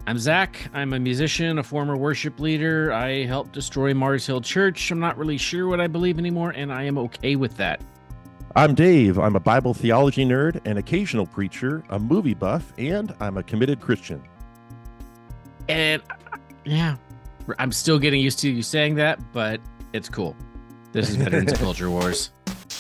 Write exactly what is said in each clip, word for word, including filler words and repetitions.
I'm Zach. I'm a musician, a former worship leader. I helped destroy Mars Hill Church. I'm not really sure what I believe anymore, and I am okay with that. I'm Dave. I'm a Bible theology nerd, an occasional preacher, a movie buff, and I'm a committed Christian. And yeah, I'm still getting used to you saying that, but it's cool. This is Veterans Culture Wars.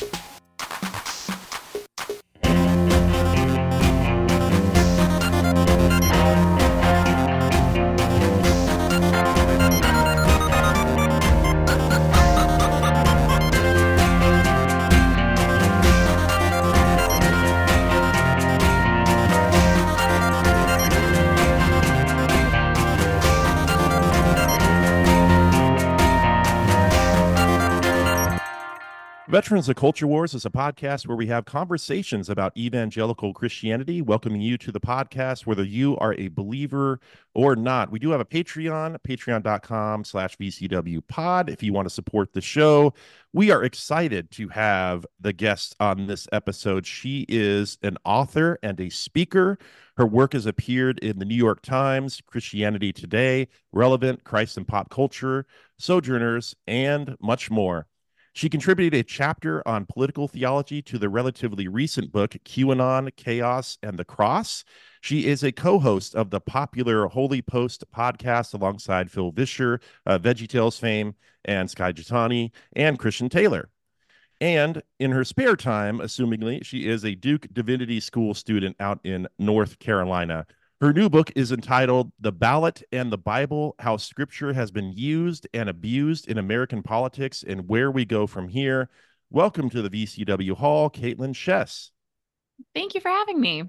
Veterans of Culture Wars is a podcast where we have conversations about evangelical Christianity, welcoming you to the podcast, whether you are a believer or not. We do have a Patreon, patreon.com slash VCW pod. If you want to support the show, we are excited to have the guest on this episode. She is an author and a speaker. Her work has appeared in the New York Times, Christianity Today, Relevant, Christ and Pop Culture, Sojourners, and much more. She contributed a chapter on political theology to the relatively recent book, QAnon, Chaos, and the Cross. She is a co-host of the popular Holy Post podcast alongside Phil Vischer, uh, VeggieTales fame, and Skye Jethani, and Christian Taylor. And in her spare time, assumingly, she is a Duke Divinity School student out in North Carolina. Her new book is entitled The Ballot and the Bible, How Scripture Has Been Used and Abused in American Politics and Where We Go From Here. Welcome to the V C W Hall, Caitlin Chess. Thank you for having me.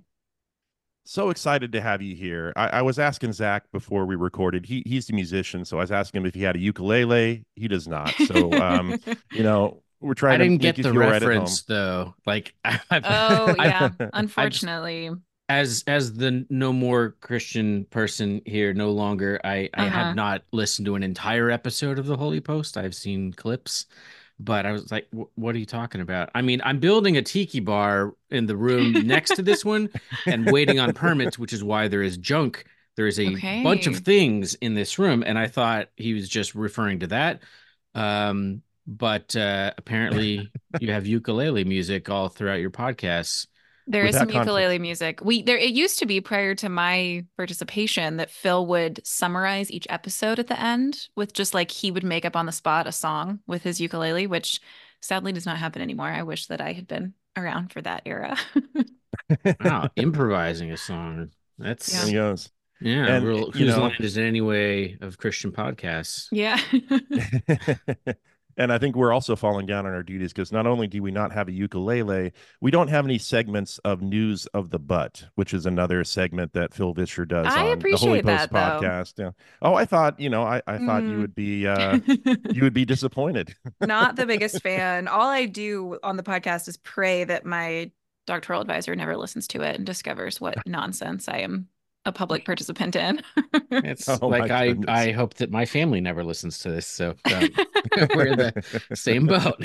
So excited to have you here. I, I was asking Zach before we recorded. He He's a musician, so I was asking him if he had a ukulele. He does not. So, um, you know, we're trying I to didn't make get you the feel right at reference, home. though. Like, I've, Oh, yeah. I've- Unfortunately. as as the no more Christian person here, no longer, I, I Uh-huh. have not listened to an entire episode of the Holy Post. I've seen clips, but I was like, what are you talking about? I mean, I'm building a tiki bar in the room next to this one and waiting on permits, which is why there is junk. There is a Okay. bunch of things in this room, and I thought he was just referring to that. Um, but uh, apparently you have ukulele music all throughout your podcasts. There With is that some context- ukulele music. We there it used to be prior to my participation that Phil would summarize each episode at the end with just like he would make up on the spot a song with his ukulele, which sadly does not happen anymore. I wish that I had been around for that era. Wow, improvising a song. That's There he goes. yeah. And, real, you whose know- line is it anyway of Christian podcasts? Yeah. And I think we're also falling down on our duties because not only do we not have a ukulele, we don't have any segments of News of the Butt, which is another segment that Phil Vischer does I on the Holy appreciate Post that, though. podcast. Yeah. Oh, I thought, you know, I, I thought you Mm. would be uh, you would be disappointed. Not the biggest fan. All I do on the podcast is pray that my doctoral advisor never listens to it and discovers what nonsense I am a public participant in. It's Oh, like my I goodness. I hope that my family never listens to this, so um, we're in the same boat.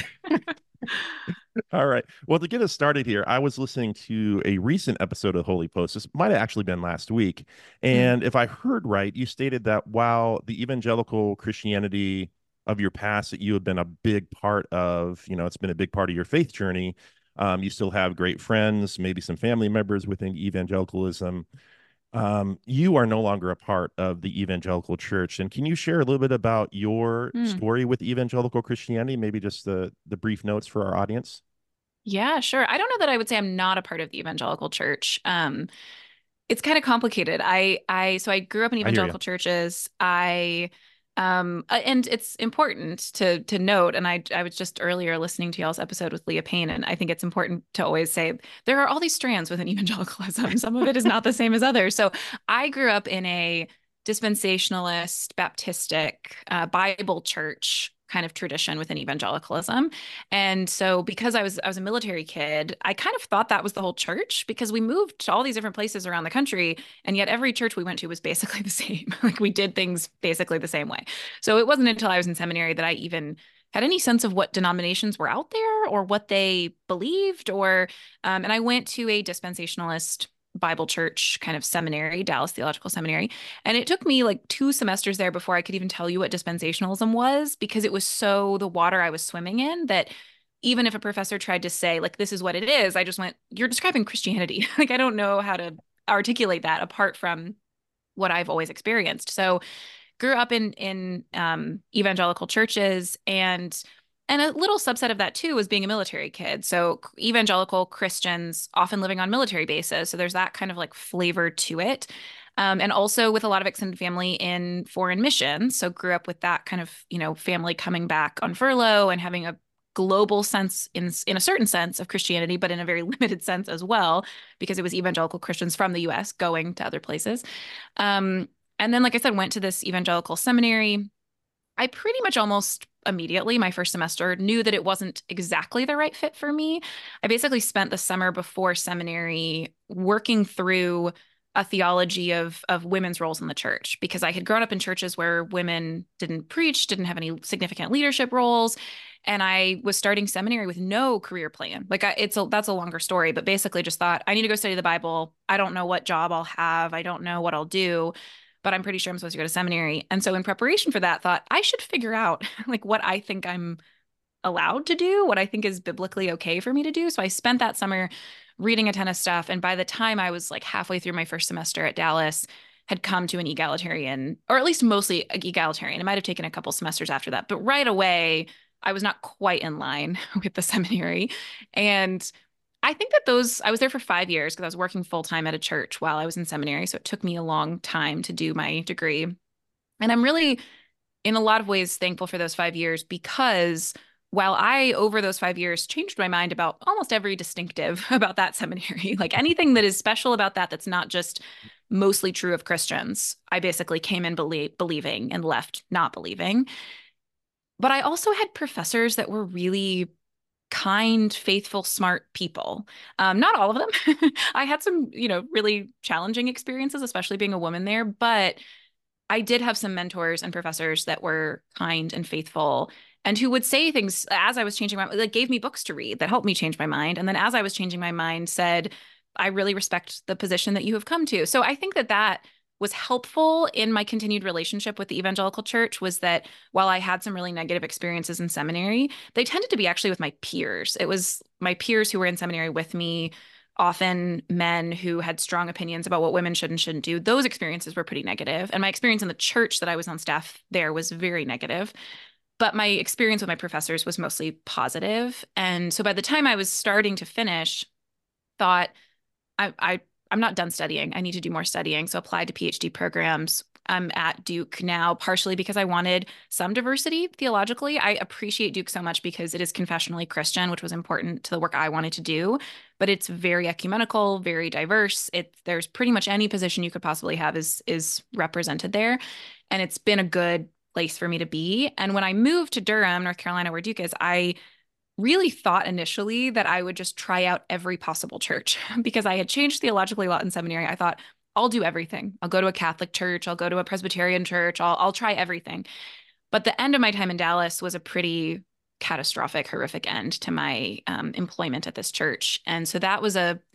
All right. Well, to get us started here, I was listening to a recent episode of Holy Post. This might have actually been last week. And if I heard right, you stated that while the evangelical Christianity of your past that you have been a big part of, you know, it's been a big part of your faith journey, um, you still have great friends, maybe some family members within evangelicalism. Um, you are no longer a part of the evangelical church. And can you share a little bit about your Hmm. story with evangelical Christianity? Maybe just the the brief notes for our audience. Yeah, sure. I don't know that I would say I'm not a part of the evangelical church. Um, it's kind of complicated. I, I, so I grew up in hear ya. evangelical churches. I, um, uh, and it's important to to note. And I, I was just earlier listening to y'all's episode with Leah Payne, and I think it's important to always say there are all these strands within evangelicalism. Some of it is not the same as others. So I grew up in a dispensationalist, Baptistic, uh, Bible church kind of tradition within evangelicalism. And so because I was I was a military kid, I kind of thought that was the whole church because we moved to all these different places around the country, and yet every church we went to was basically the same. Like we did things basically the same way. So it wasn't until I was in seminary that I even had any sense of what denominations were out there or what they believed or um, and I went to a dispensationalist Bible church kind of seminary, Dallas Theological Seminary. And it took me like two semesters there before I could even tell you what dispensationalism was, because it was so the water I was swimming in that even if a professor tried to say, like, this is what it is, I just went, you're describing Christianity. Like, I don't know how to articulate that apart from what I've always experienced. So grew up in in um, evangelical churches, and and a little subset of that too was being a military kid. So evangelical Christians often living on military bases. So there's that kind of like flavor to it. Um, and also with a lot of extended family in foreign missions. So grew up with that kind of, you know, family coming back on furlough and having a global sense in in a certain sense of Christianity, but in a very limited sense as well, because it was evangelical Christians from the U S going to other places. Um, and then, like I said, went to this evangelical seminary. I pretty much almost immediately, my first semester, knew that it wasn't exactly the right fit for me. I basically spent the summer before seminary working through a theology of of women's roles in the church, because I had grown up in churches where women didn't preach, didn't have any significant leadership roles, and I was starting seminary with no career plan. Like I, it's a that's a longer story, but basically just thought I need to go study the Bible. I don't know what job I'll have. I don't know what I'll do, but I'm pretty sure I'm supposed to go to seminary. And so in preparation for that, thought I should figure out like what I think I'm allowed to do, what I think is biblically okay for me to do. So I spent that summer reading a ton of stuff. And by the time I was like halfway through my first semester at Dallas, had come to an egalitarian, or at least mostly egalitarian. It might have taken a couple semesters after that, but right away, I was not quite in line with the seminary. And I think that those, I was there for five years because I was working full time at a church while I was in seminary. So it took me a long time to do my degree. And I'm really, in a lot of ways, thankful for those five years because while I, over those five years, changed my mind about almost every distinctive about that seminary, like anything that is special about that, that's not just mostly true of Christians, I basically came in belie- believing and left not believing. But I also had professors that were really kind, faithful, smart people. Um, not all of them. I had some, you know, really challenging experiences, especially being a woman there, but I did have some mentors and professors that were kind and faithful and who would say things as I was changing my mind, like gave me books to read that helped me change my mind. And then as I was changing my mind, said, I really respect the position that you have come to. So I think that that was helpful in my continued relationship with the evangelical church, was that while I had some really negative experiences in seminary, they tended to be actually with my peers. It was my peers who were in seminary with me, often men who had strong opinions about what women should and shouldn't do. Those experiences were pretty negative. And my experience in the church that I was on staff there was very negative. But my experience with my professors was mostly positive. And so by the time I was starting to finish, thought, I, I, I'm not done studying. I need to do more studying. So applied to PhD programs. I'm at Duke now, partially because I wanted some diversity theologically. I appreciate Duke so much because it is confessionally Christian, which was important to the work I wanted to do. But it's very ecumenical, very diverse. It there's pretty much any position you could possibly have is is represented there, and it's been a good place for me to be. And when I moved to Durham, North Carolina, where Duke is, I really thought initially that I would just try out every possible church because I had changed theologically a lot in seminary. I thought, I'll do everything. I'll go to a Catholic church. I'll go to a Presbyterian church. I'll, I'll try everything. But the end of my time in Dallas was a pretty catastrophic, horrific end to my um, employment at this church. And so that was a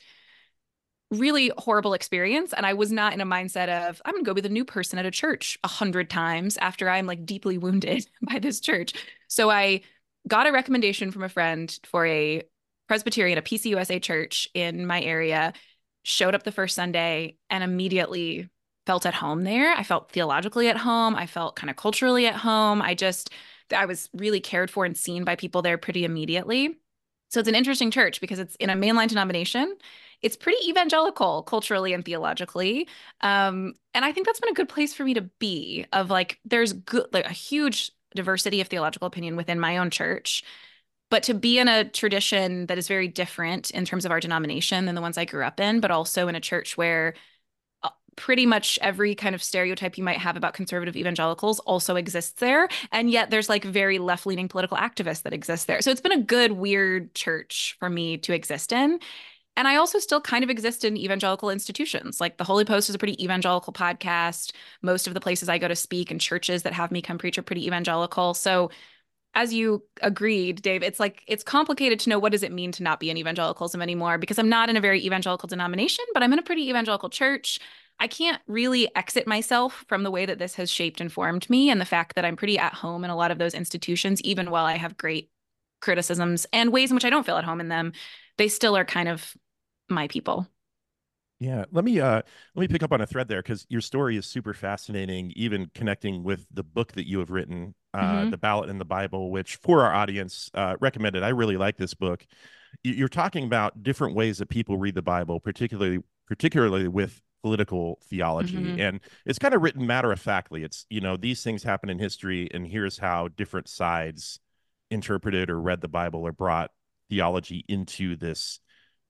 really horrible experience. And I was not in a mindset of, I'm going to go be the new person at a church a hundred times after I'm like deeply wounded by this church. So I got a recommendation from a friend for a Presbyterian, a P C U S A church in my area, showed up the first Sunday and immediately felt at home there. I felt theologically at home. I felt kind of culturally at home. I just, I was really cared for and seen by people there pretty immediately. So it's an interesting church because it's in a mainline denomination. It's pretty evangelical culturally and theologically. Um, and I think that's been a good place for me to be, of like, there's good, like a huge diversity of theological opinion within my own church. But to be in a tradition that is very different in terms of our denomination than the ones I grew up in, but also in a church where pretty much every kind of stereotype you might have about conservative evangelicals also exists there. And yet there's like very left-leaning political activists that exist there. So it's been a good, weird church for me to exist in. And I also still kind of exist in evangelical institutions. Like the Holy Post is a pretty evangelical podcast. Most of the places I go to speak and churches that have me come preach are pretty evangelical. So as you agreed, Dave, it's like it's complicated to know what does it mean to not be in evangelicalism anymore because I'm not in a very evangelical denomination, but I'm in a pretty evangelical church. I can't really exit myself from the way that this has shaped and formed me and the fact that I'm pretty at home in a lot of those institutions, even while I have great criticisms and ways in which I don't feel at home in them, they still are kind of my people. Yeah, let me uh let me pick up on a thread there because your story is super fascinating, even connecting with the book that you have written, uh, Mm-hmm. The Ballot in the Bible, which for our audience, uh, recommended. I really like this book. Y- You're talking about different ways that people read the Bible, particularly particularly with political theology. Mm-hmm. And it's kind of written matter of factly. It's, you know, these things happen in history, and here's how different sides interpreted or read the Bible or brought theology into this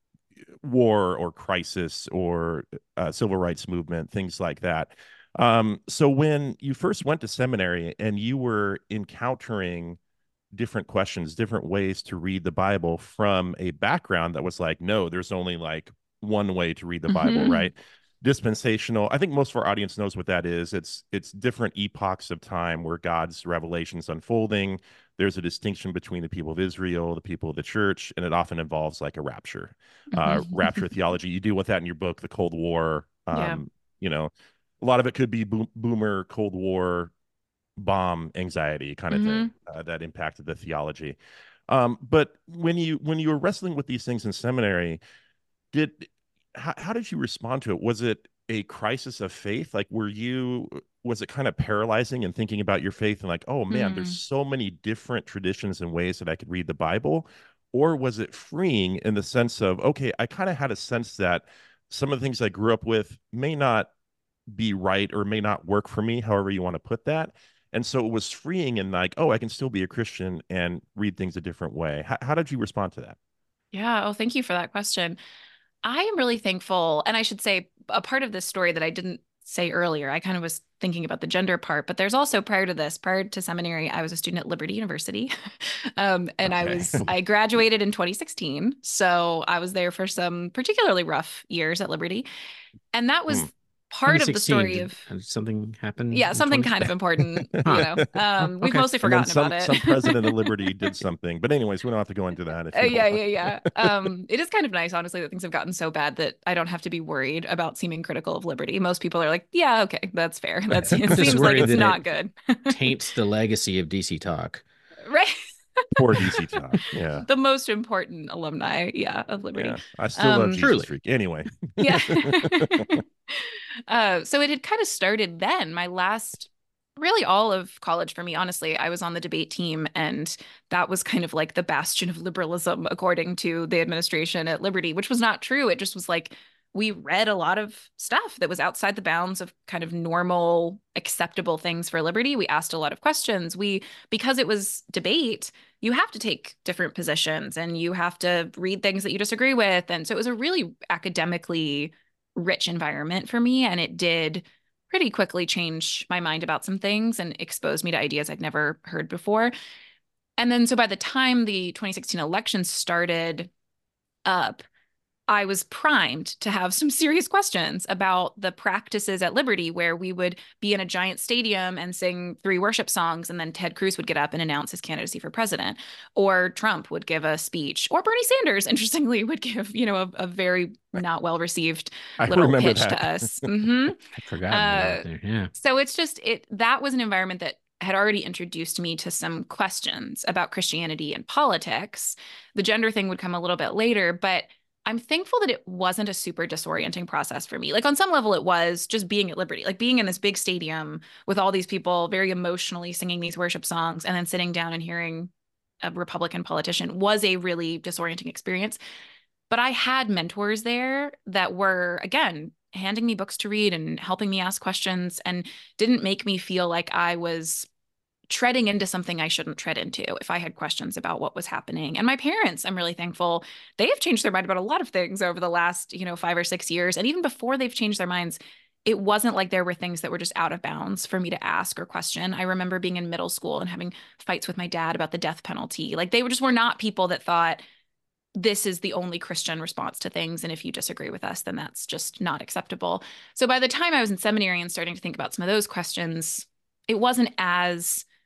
war or crisis or uh, civil rights movement, things like that. Um, so when you first went to seminary and you were encountering different questions, different ways to read the Bible from a background that was like, no, there's only like one way to read the Bible, Mm-hmm. right? Dispensational. I think most of our audience knows what that is. It's it's different epochs of time where God's revelations unfolding. There's a distinction between the people of Israel, the people of the church, and it often involves like a rapture, uh, Mm-hmm. rapture theology. You deal with that in your book, The Cold War. Yeah. Um, you know, a lot of it could be bo- boomer Cold War bomb anxiety kind of Mm-hmm. thing uh, that impacted the theology. Um, but when you when you were wrestling with these things in seminary, did how, how did you respond to it? Was it a crisis of faith? Like, were you was it kind of paralyzing and thinking about your faith and like, oh man, there's Mm. so many different traditions and ways that I could read the Bible? Or was it freeing in the sense of, okay, I kind of had a sense that some of the things I grew up with may not be right or may not work for me, however you want to put that. And so it was freeing and like, oh, I can still be a Christian and read things a different way. How, how did you respond to that? Yeah. Oh, thank you for that question. I am really thankful. And I should say a part of this story that I didn't say earlier, I kind of was thinking about the gender part, but there's also prior to this, prior to seminary, I was a student at Liberty University. um, and I Okay. was, I graduated in twenty sixteen. So I was there for some particularly rough years at Liberty. And that was Hmm. part of the twenty sixteen, story did of, uh, something happen yeah, in something twenty? kind of important, you Huh. know. Oh, Um, we've okay. mostly And then forgotten about some it. some president of Liberty did something. But anyways, we don't have to go into that if Uh, you don't yeah, want. yeah, yeah. Um, it is kind of nice, honestly, that things have gotten so bad that I don't have to be worried about seeming critical of liberty. Most people are like, yeah, okay, that's fair. That's it I'm just seems like worried it's that not it good. taints the legacy of D C Talk. Right? Poor D C Talk. Yeah. The most important alumni, yeah, of Liberty. Yeah. I still love Um, Jesus Truly. Freak. Anyway. yeah. Uh, so it had kind of started then. My last, really all of college for me, honestly, I was on the debate team, and that was kind of like the bastion of liberalism, according to the administration at Liberty, which was not true. It just was like we read a lot of stuff that was outside the bounds of kind of normal, acceptable things for liberty. We asked a lot of questions. We, because it was debate, you have to take different positions and you have to read things that you disagree with. And so it was a really academically rich environment for me. And it did pretty quickly change my mind about some things and expose me to ideas I'd never heard before. And then, so by the time the twenty sixteen election started up, I was primed to have some serious questions about the practices at Liberty, where we would be in a giant stadium and sing three worship songs, and then Ted Cruz would get up and announce his candidacy for president, or Trump would give a speech, or Bernie Sanders, interestingly, would give, you know, a, a very not well received I little remember pitch that. to us. hmm I'd forgotten Uh, about there. Yeah. so it's just it that was an environment that had already introduced me to some questions about Christianity and politics. The gender thing would come a little bit later, but I'm thankful that it wasn't a super disorienting process for me. Like on some level, it was just being at Liberty, like being in this big stadium with all these people very emotionally singing these worship songs and then sitting down and hearing a Republican politician was a really disorienting experience. But I had mentors there that were, again, handing me books to read and helping me ask questions and didn't make me feel like I was treading into something I shouldn't tread into if I had questions about what was happening. And my parents, I'm really thankful, they have changed their mind about a lot of things over the last, you know, five or six years. And even before they've changed their minds, it wasn't like there were things that were just out of bounds for me to ask or question. I remember being in middle school and having fights with my dad about the death penalty. Like they were just were not people that thought this is the only Christian response to things. And if you disagree with us, then that's just not acceptable. So by the time I was in seminary and starting to think about some of those questions, it wasn't as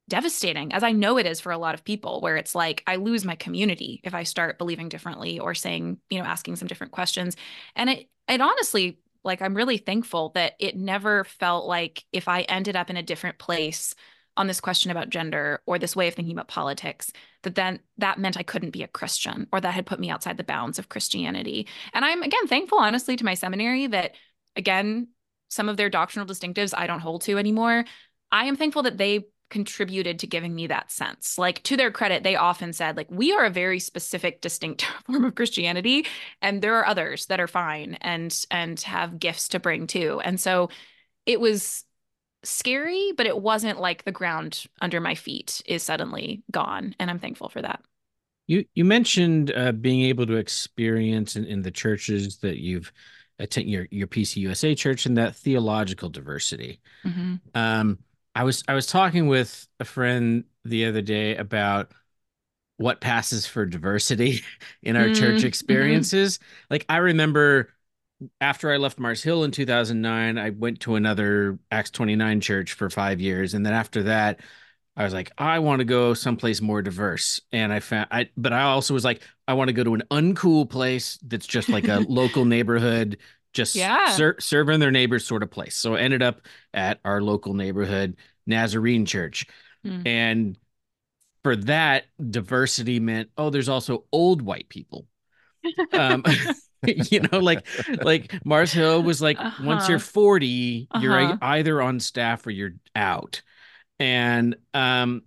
devastating, as I know it is for a lot of people, where it's like I lose my community if I start believing differently or saying, you know, asking some different questions. And it it honestly, like, I'm really thankful that it never felt like if I ended up in a different place on this question about gender or this way of thinking about politics, that then that meant I couldn't be a Christian or that had put me outside the bounds of Christianity. And I'm, again, thankful, honestly, to my seminary that, again, some of their doctrinal distinctives I don't hold to anymore. I am thankful that they contributed to giving me that sense. Like, to their credit, they often said, like, we are a very specific, distinct form of Christianity, and there are others that are fine and and have gifts to bring too. And so it was scary, but it wasn't like the ground under my feet is suddenly gone, and I'm thankful for that. You you mentioned uh, being able to experience in, in the churches that you've attended, your your P C U S A church, and that theological diversity. Mm-hmm. Um, I was I was talking with a friend the other day about what passes for diversity in our church Mm-hmm. experiences. Like, I remember after I left Mars Hill in two thousand nine, I went to another Acts twenty-nine church for five years, and then after that, I was like, I want to go someplace more diverse. And I found I but I also was like, I want to go to an uncool place that's just like a local neighborhood, just Yeah. ser serving their neighbors sort of place. So I ended up at our local neighborhood Nazarene church. Mm. And for that, diversity meant, oh, there's also old white people. Um, you know, like like Mars Hill was like, once you're Uh-huh. forty, you're Uh-huh. either on staff or you're out. And um,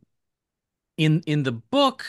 in in the book,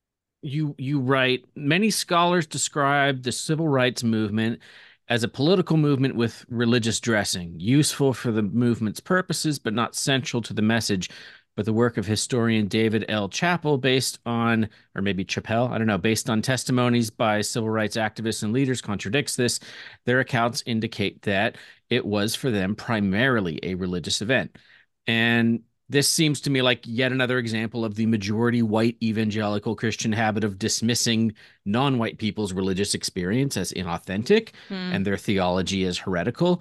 you you write, many scholars describe the civil rights movement as a political movement with religious dressing, useful for the movement's purposes, but not central to the message. But the work of historian David L. Chappell, based on, or maybe Chappell, I don't know, based on testimonies by civil rights activists and leaders, contradicts this. Their accounts indicate that it was for them primarily a religious event. And this seems to me like yet another example of the majority white evangelical Christian habit of dismissing non-white people's religious experience as inauthentic Mm. and their theology as heretical.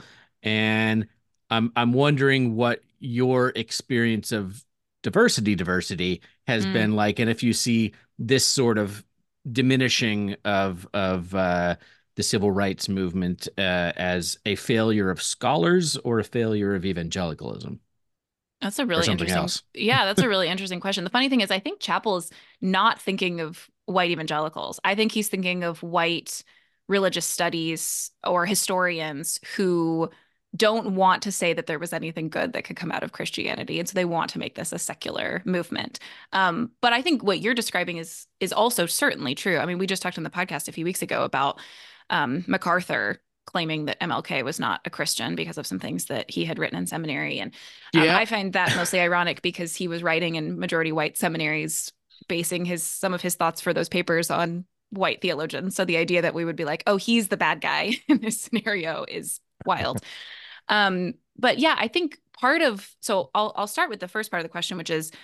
And I'm I'm wondering what your experience of diversity diversity has Mm. been like, and if you see this sort of diminishing of of uh, the civil rights movement uh, as a failure of scholars or a failure of evangelicalism. That's a Or really something interesting. else. Yeah, that's a really interesting question. The funny thing is, I think Chappell is not thinking of white evangelicals. I think he's thinking of white religious studies or historians who don't want to say that there was anything good that could come out of Christianity, and so they want to make this a secular movement. Um, but I think what you're describing is is also certainly true. I mean, we just talked on the podcast a few weeks ago about um, MacArthur claiming that M L K was not a Christian because of some things that he had written in seminary. And um, Yeah. I find that mostly ironic because he was writing in majority white seminaries, basing his some of his thoughts for those papers on white theologians. So the idea that we would be like, oh, he's the bad guy in this scenario is wild. Um, but yeah, I think part of, so I'll I'll start with the first part of the question, which is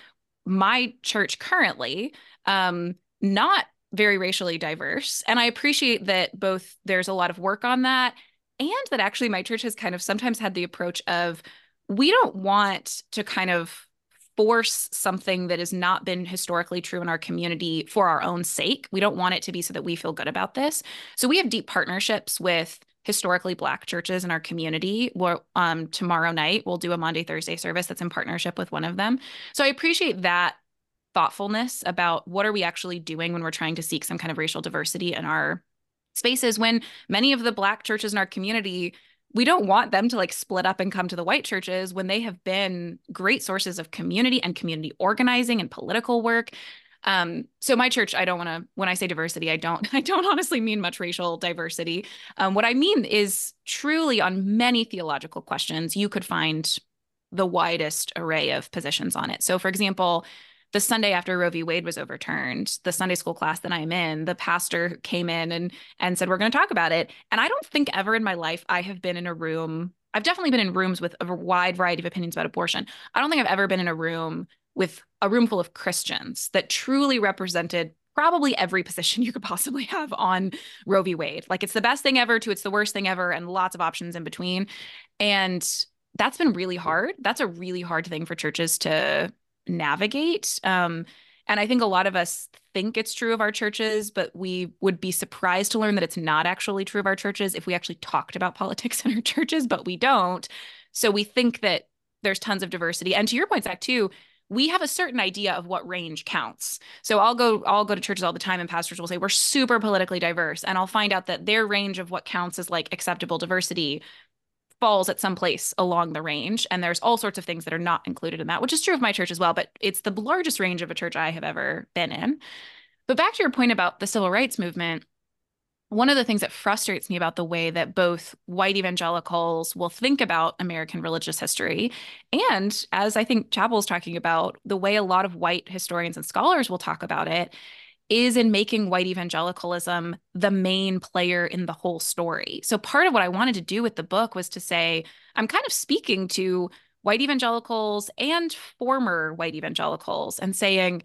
my church currently, um, not very racially diverse. And I appreciate that both there's a lot of work on that, and that actually my church has kind of sometimes had the approach of, we don't want to kind of force something that has not been historically true in our community for our own sake. We don't want it to be so that we feel good about this. So we have deep partnerships with historically Black churches in our community. Where um, tomorrow night we'll do a Maundy, Thursday service that's in partnership with one of them. So I appreciate that thoughtfulness about what are we actually doing when we're trying to seek some kind of racial diversity in our spaces, when many of the Black churches in our community, we don't want them to like split up and come to the white churches when they have been great sources of community and community organizing and political work. Um, so my church, I don't want to, when I say diversity, I don't, I don't honestly mean much racial diversity. Um, what I mean is truly on many theological questions, you could find the widest array of positions on it. So for example, the Sunday after Roe v. Wade was overturned, the Sunday school class that I'm in, the pastor came in and and said, we're going to talk about it. And I don't think ever in my life I have been in a room. I've definitely been in rooms with a wide variety of opinions about abortion. I don't think I've ever been in a room with a room full of Christians that truly represented probably every position you could possibly have on Roe v. Wade. Like, it's the best thing ever to it's the worst thing ever, and lots of options in between. And that's been really hard. That's a really hard thing for churches to navigate. Um, and I think a lot of us think it's true of our churches, but we would be surprised to learn that it's not actually true of our churches if we actually talked about politics in our churches, but we don't. So we think that there's tons of diversity. And to your point, Zach, too, we have a certain idea of what range counts. So I'll go I'll go to churches all the time and pastors will say we're super politically diverse, and I'll find out that their range of what counts as like acceptable diversity falls at some place along the range, and there's all sorts of things that are not included in that, which is true of my church as well, but it's the largest range of a church I have ever been in. But back to your point about the civil rights movement, one of the things that frustrates me about the way that both white evangelicals will think about American religious history, and as I think Chapel's talking about, the way a lot of white historians and scholars will talk about it, is in making white evangelicalism the main player in the whole story. So part of what I wanted to do with the book was to say, I'm kind of speaking to white evangelicals and former white evangelicals and saying,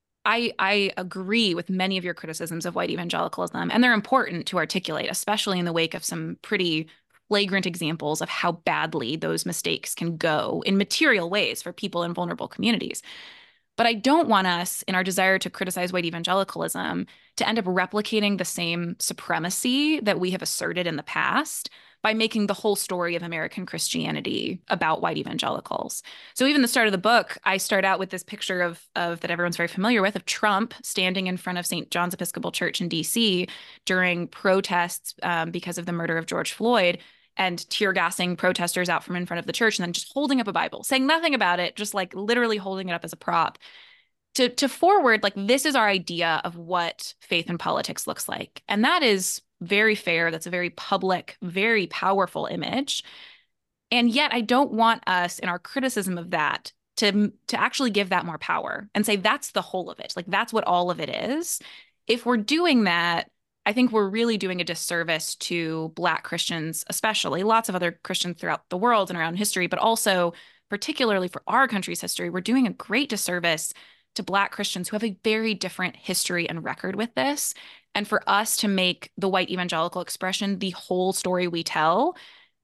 I, I agree with many of your criticisms of white evangelicalism, and they're important to articulate, especially in the wake of some pretty flagrant examples of how badly those mistakes can go in material ways for people in vulnerable communities. But I don't want us, in our desire to criticize white evangelicalism, to end up replicating the same supremacy that we have asserted in the past by making the whole story of American Christianity about white evangelicals. So even the start of the book, I start out with this picture of, of that everyone's very familiar with, of Trump standing in front of Saint John's Episcopal Church in D C during protests um, because of the murder of George Floyd, and tear gassing protesters out from in front of the church, and then just holding up a Bible, saying nothing about it, just like literally holding it up as a prop. To, to forward, like, this is our idea of what faith and politics looks like. And that is very fair. That's a very public, very powerful image. And yet I don't want us in our criticism of that to, to actually give that more power and say that's the whole of it. Like, that's what all of it is. If we're doing that, I think we're really doing a disservice to Black Christians, especially lots of other Christians throughout the world and around history, but also particularly for our country's history, we're doing a great disservice to Black Christians who have a very different history and record with this. And for us to make the white evangelical expression the whole story we tell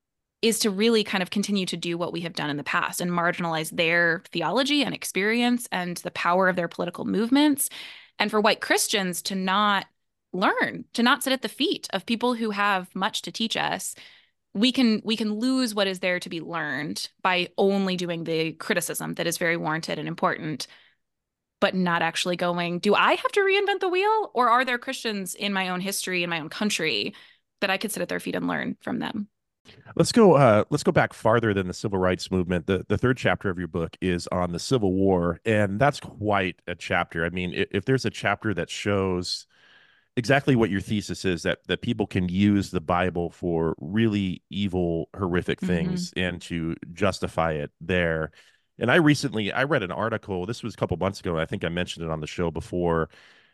is to really kind of continue to do what we have done in the past and marginalize their theology and experience and the power of their political movements. And for white Christians to not learn, to not sit at the feet of people who have much to teach us. We can we can lose what is there to be learned by only doing the criticism that is very warranted and important, but not actually going, do I have to reinvent the wheel? Or are there Christians in my own history, in my own country, that I could sit at their feet and learn from them? Let's go. Uh, let's go back farther than the civil rights movement. The the third chapter of your book is on the Civil War, and that's quite a chapter. I mean, if, if there's a chapter that shows exactly what your thesis is, that that people can use the Bible for really evil, horrific things mm-hmm. and to justify it there. And I recently I read an article. This was a couple months ago. I think I mentioned it on the show before.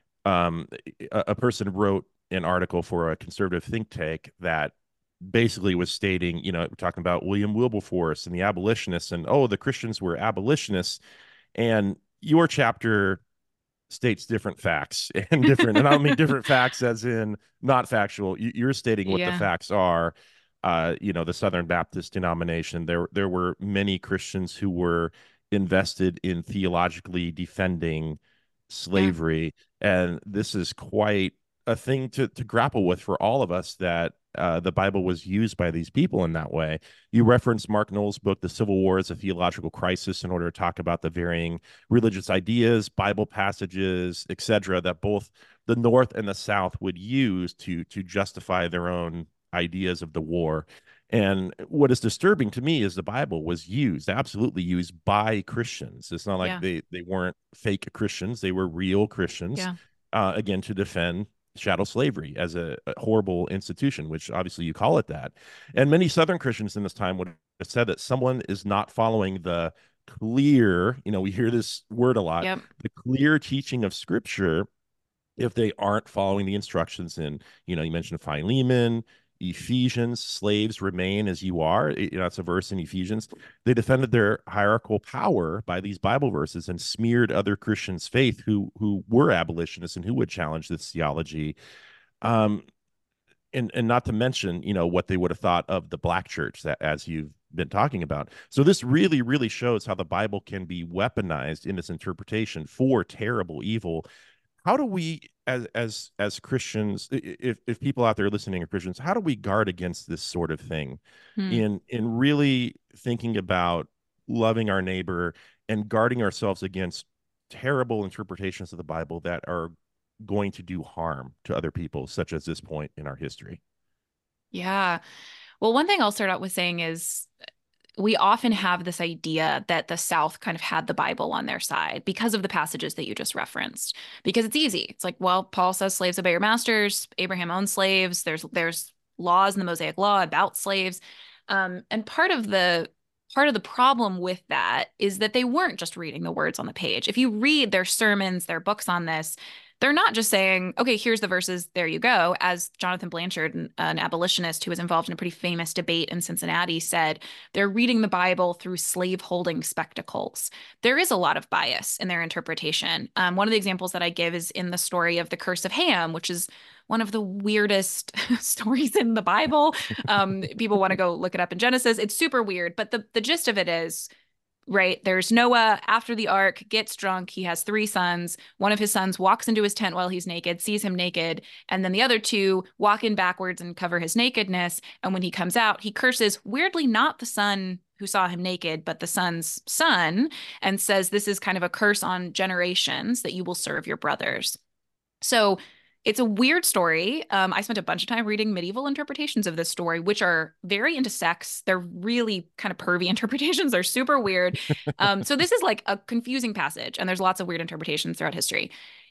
Um, a, a person wrote an article for a conservative think tank that basically was stating, you know, we're talking about William Wilberforce and the abolitionists, and oh, the Christians were abolitionists, and your chapter states different facts and different, and I don't mean different facts as in not factual. You're stating what yeah. the facts are. Uh, you know, the Southern Baptist denomination, there there were many Christians who were invested in theologically defending slavery, yeah. and this is quite a thing to to grapple with for all of us, that uh, the Bible was used by these people in that way. You referenced Mark Noll's book, The Civil War as a Theological Crisis, in order to talk about the varying religious ideas, Bible passages, et cetera, that both the North and the South would use to to justify their own ideas of the war. And what is disturbing to me is the Bible was used, absolutely used by Christians. It's not like yeah. they, they weren't fake Christians. They were real Christians, yeah. uh, again, to defend chattel slavery as a, a horrible institution, which obviously you call it that. And many Southern Christians in this time would have said that someone is not following the clear, you know, we hear this word a lot, yep. the clear teaching of Scripture, if they aren't following the instructions in, you know, you mentioned Philemon, Ephesians, slaves remain as you are. You know, that's a verse in Ephesians. They defended their hierarchical power by these Bible verses and smeared other Christians' faith who who were abolitionists and who would challenge this theology. Um, and and not to mention, you know, what they would have thought of the Black church, that, as you've been talking about. So this really, really shows how the Bible can be weaponized in its interpretation for terrible evil. How do we, as as as Christians, if if people out there listening are Christians, how do we guard against this sort of thing, Hmm. in in really thinking about loving our neighbor and guarding ourselves against terrible interpretations of the Bible that are going to do harm to other people, such as this point in our history? Yeah. Well, one thing I'll start out with saying is we often have this idea that the South kind of had the Bible on their side because of the passages that you just referenced. Because it's easy. It's like, well, Paul says slaves obey your masters. Abraham owned slaves. There's there's laws in the Mosaic Law about slaves. Um, and part of the part of the problem with that is that they weren't just reading the words on the page. If you read their sermons, their books on this, they're not just saying, okay, here's the verses, there you go. As Jonathan Blanchard, an, an abolitionist who was involved in a pretty famous debate in Cincinnati, said, they're reading the Bible through slave-holding spectacles. There is a lot of bias in their interpretation. Um, one of the examples that I give is in the story of the Curse of Ham, which is one of the weirdest stories in the Bible. Um, people want to go look it up in Genesis. It's super weird, but the, the gist of it is, right, there's Noah after the ark, gets drunk. He has three sons. One of his sons walks into his tent while he's naked, sees him naked, and then the other two walk in backwards and cover his nakedness. And when he comes out, he curses, weirdly, not the son who saw him naked, but the son's son, and says, this is kind of a curse on generations that you will serve your brothers. So it's a weird story. Um, I spent a bunch of time reading medieval interpretations of this story, which are very into sex. They're really kind of pervy interpretations. They're super weird. Um, so this is like a confusing passage, and there's lots of weird interpretations throughout history.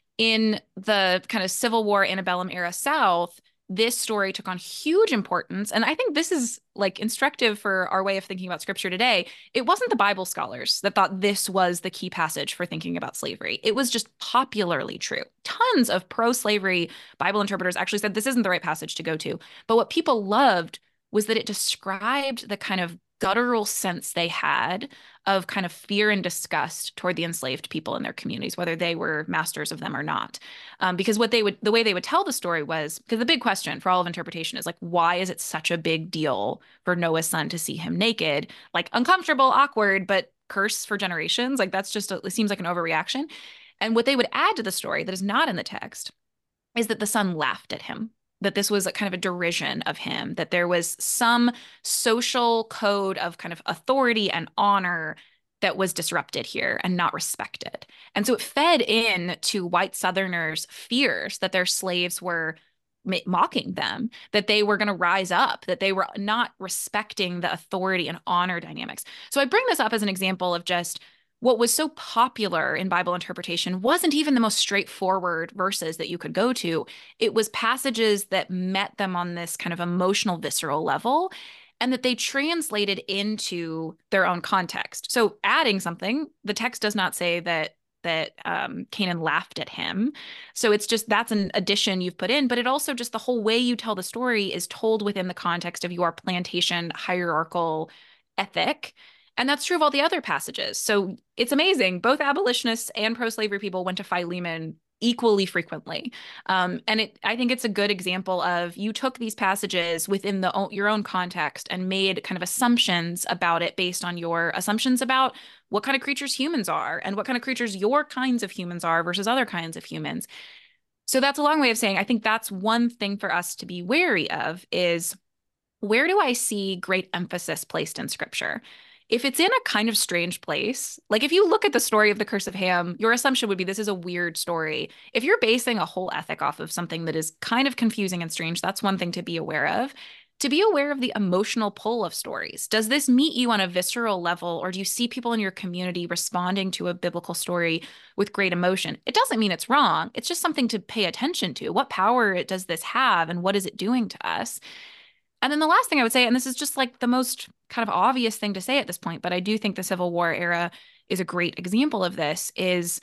In the kind of Civil War antebellum era South, this story took on huge importance. And I think this is like instructive for our way of thinking about scripture today. It wasn't the Bible scholars that thought this was the key passage for thinking about slavery. It was just popularly true. Tons of pro-slavery Bible interpreters actually said this isn't the right passage to go to. But what people loved was that it described the kind of guttural sense they had of kind of fear and disgust toward the enslaved people in their communities, whether they were masters of them or not. Um, because what they would, the way they would tell the story was, because the big question for all of interpretation is like, why is it such a big deal for Noah's son to see him naked? Like uncomfortable, awkward, but curse for generations. Like that's just, a, it seems like an overreaction. And what they would add to the story that is not in the text is that the son laughed at him, that this was a kind of a derision of him, that there was some social code of kind of authority and honor that was disrupted here and not respected. And so it fed in to white Southerners' fears that their slaves were mocking them, that they were going to rise up, that they were not respecting the authority and honor dynamics. So I bring this up as an example of just what was so popular in Bible interpretation wasn't even the most straightforward verses that you could go to. It was passages that met them on this kind of emotional, visceral level, and that they translated into their own context. So adding something, the text does not say that that um, Canaan laughed at him. So it's just, that's an addition you've put in, but it also just the whole way you tell the story is told within the context of your plantation hierarchical ethic. And that's true of all the other passages. So it's amazing. Both abolitionists and pro-slavery people went to Philemon equally frequently. Um, and it, I think it's a good example of you took these passages within the your own context and made kind of assumptions about it based on your assumptions about what kind of creatures humans are and what kind of creatures your kinds of humans are versus other kinds of humans. So that's a long way of saying, I think that's one thing for us to be wary of is, where do I see great emphasis placed in scripture? If it's in a kind of strange place, like if you look at the story of the Curse of Ham, your assumption would be this is a weird story. If you're basing a whole ethic off of something that is kind of confusing and strange, that's one thing to be aware of. To be aware of the emotional pull of stories. Does this meet you on a visceral level, or do you see people in your community responding to a biblical story with great emotion? It doesn't mean it's wrong. It's just something to pay attention to. What power does this have, and what is it doing to us? And then the last thing I would say, and this is just like the most kind of obvious thing to say at this point, but I do think the Civil War era is a great example of this, is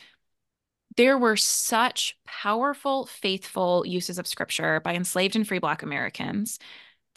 there were such powerful, faithful uses of scripture by enslaved and free Black Americans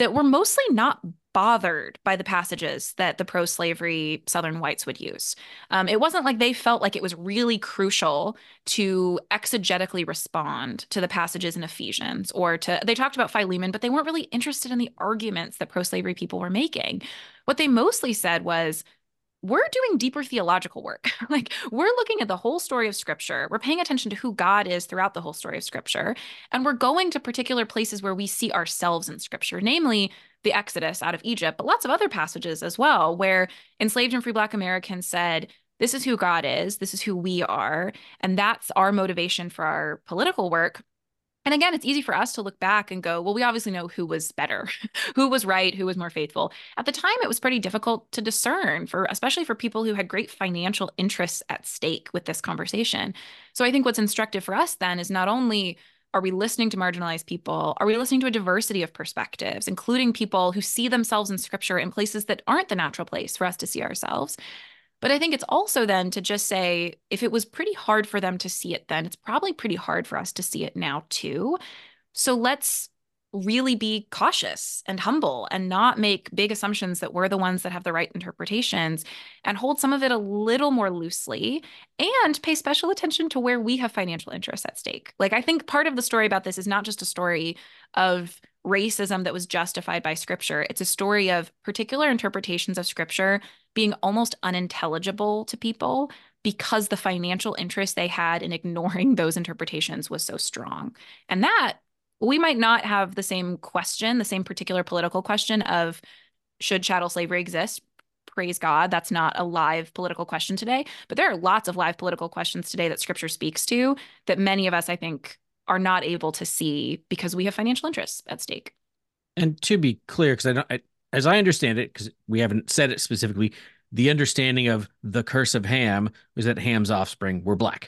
that were mostly not bothered by the passages that the pro-slavery Southern whites would use. Um, it wasn't like they felt like it was really crucial to exegetically respond to the passages in Ephesians or to, they talked about Philemon, but they weren't really interested in the arguments that pro-slavery people were making. What they mostly said was, we're doing deeper theological work. Like, we're looking at the whole story of Scripture. We're paying attention to who God is throughout the whole story of Scripture. And we're going to particular places where we see ourselves in Scripture, namely the Exodus out of Egypt, but lots of other passages as well, where enslaved and free Black Americans said, this is who God is, this is who we are. And that's our motivation for our political work. And again, it's easy for us to look back and go, well, we obviously know who was better, who was right, who was more faithful. At the time, it was pretty difficult to discern, for especially for people who had great financial interests at stake with this conversation. So I think what's instructive for us then is not only are we listening to marginalized people, are we listening to a diversity of perspectives, including people who see themselves in Scripture in places that aren't the natural place for us to see ourselves. But I think it's also then to just say, if it was pretty hard for them to see it then, it's probably pretty hard for us to see it now too. So let's really be cautious and humble and not make big assumptions that we're the ones that have the right interpretations, and hold some of it a little more loosely and pay special attention to where we have financial interests at stake. Like, I think part of the story about this is not just a story of racism that was justified by Scripture. It's a story of particular interpretations of Scripture being almost unintelligible to people because the financial interest they had in ignoring those interpretations was so strong. And that, we might not have the same question, the same particular political question of should chattel slavery exist? Praise God, that's not a live political question today. But there are lots of live political questions today that Scripture speaks to that many of us, I think, are not able to see because we have financial interests at stake. And to be clear, because I don't, I, as I understand it, because we haven't said it specifically, the understanding of the curse of Ham was that Ham's offspring were Black.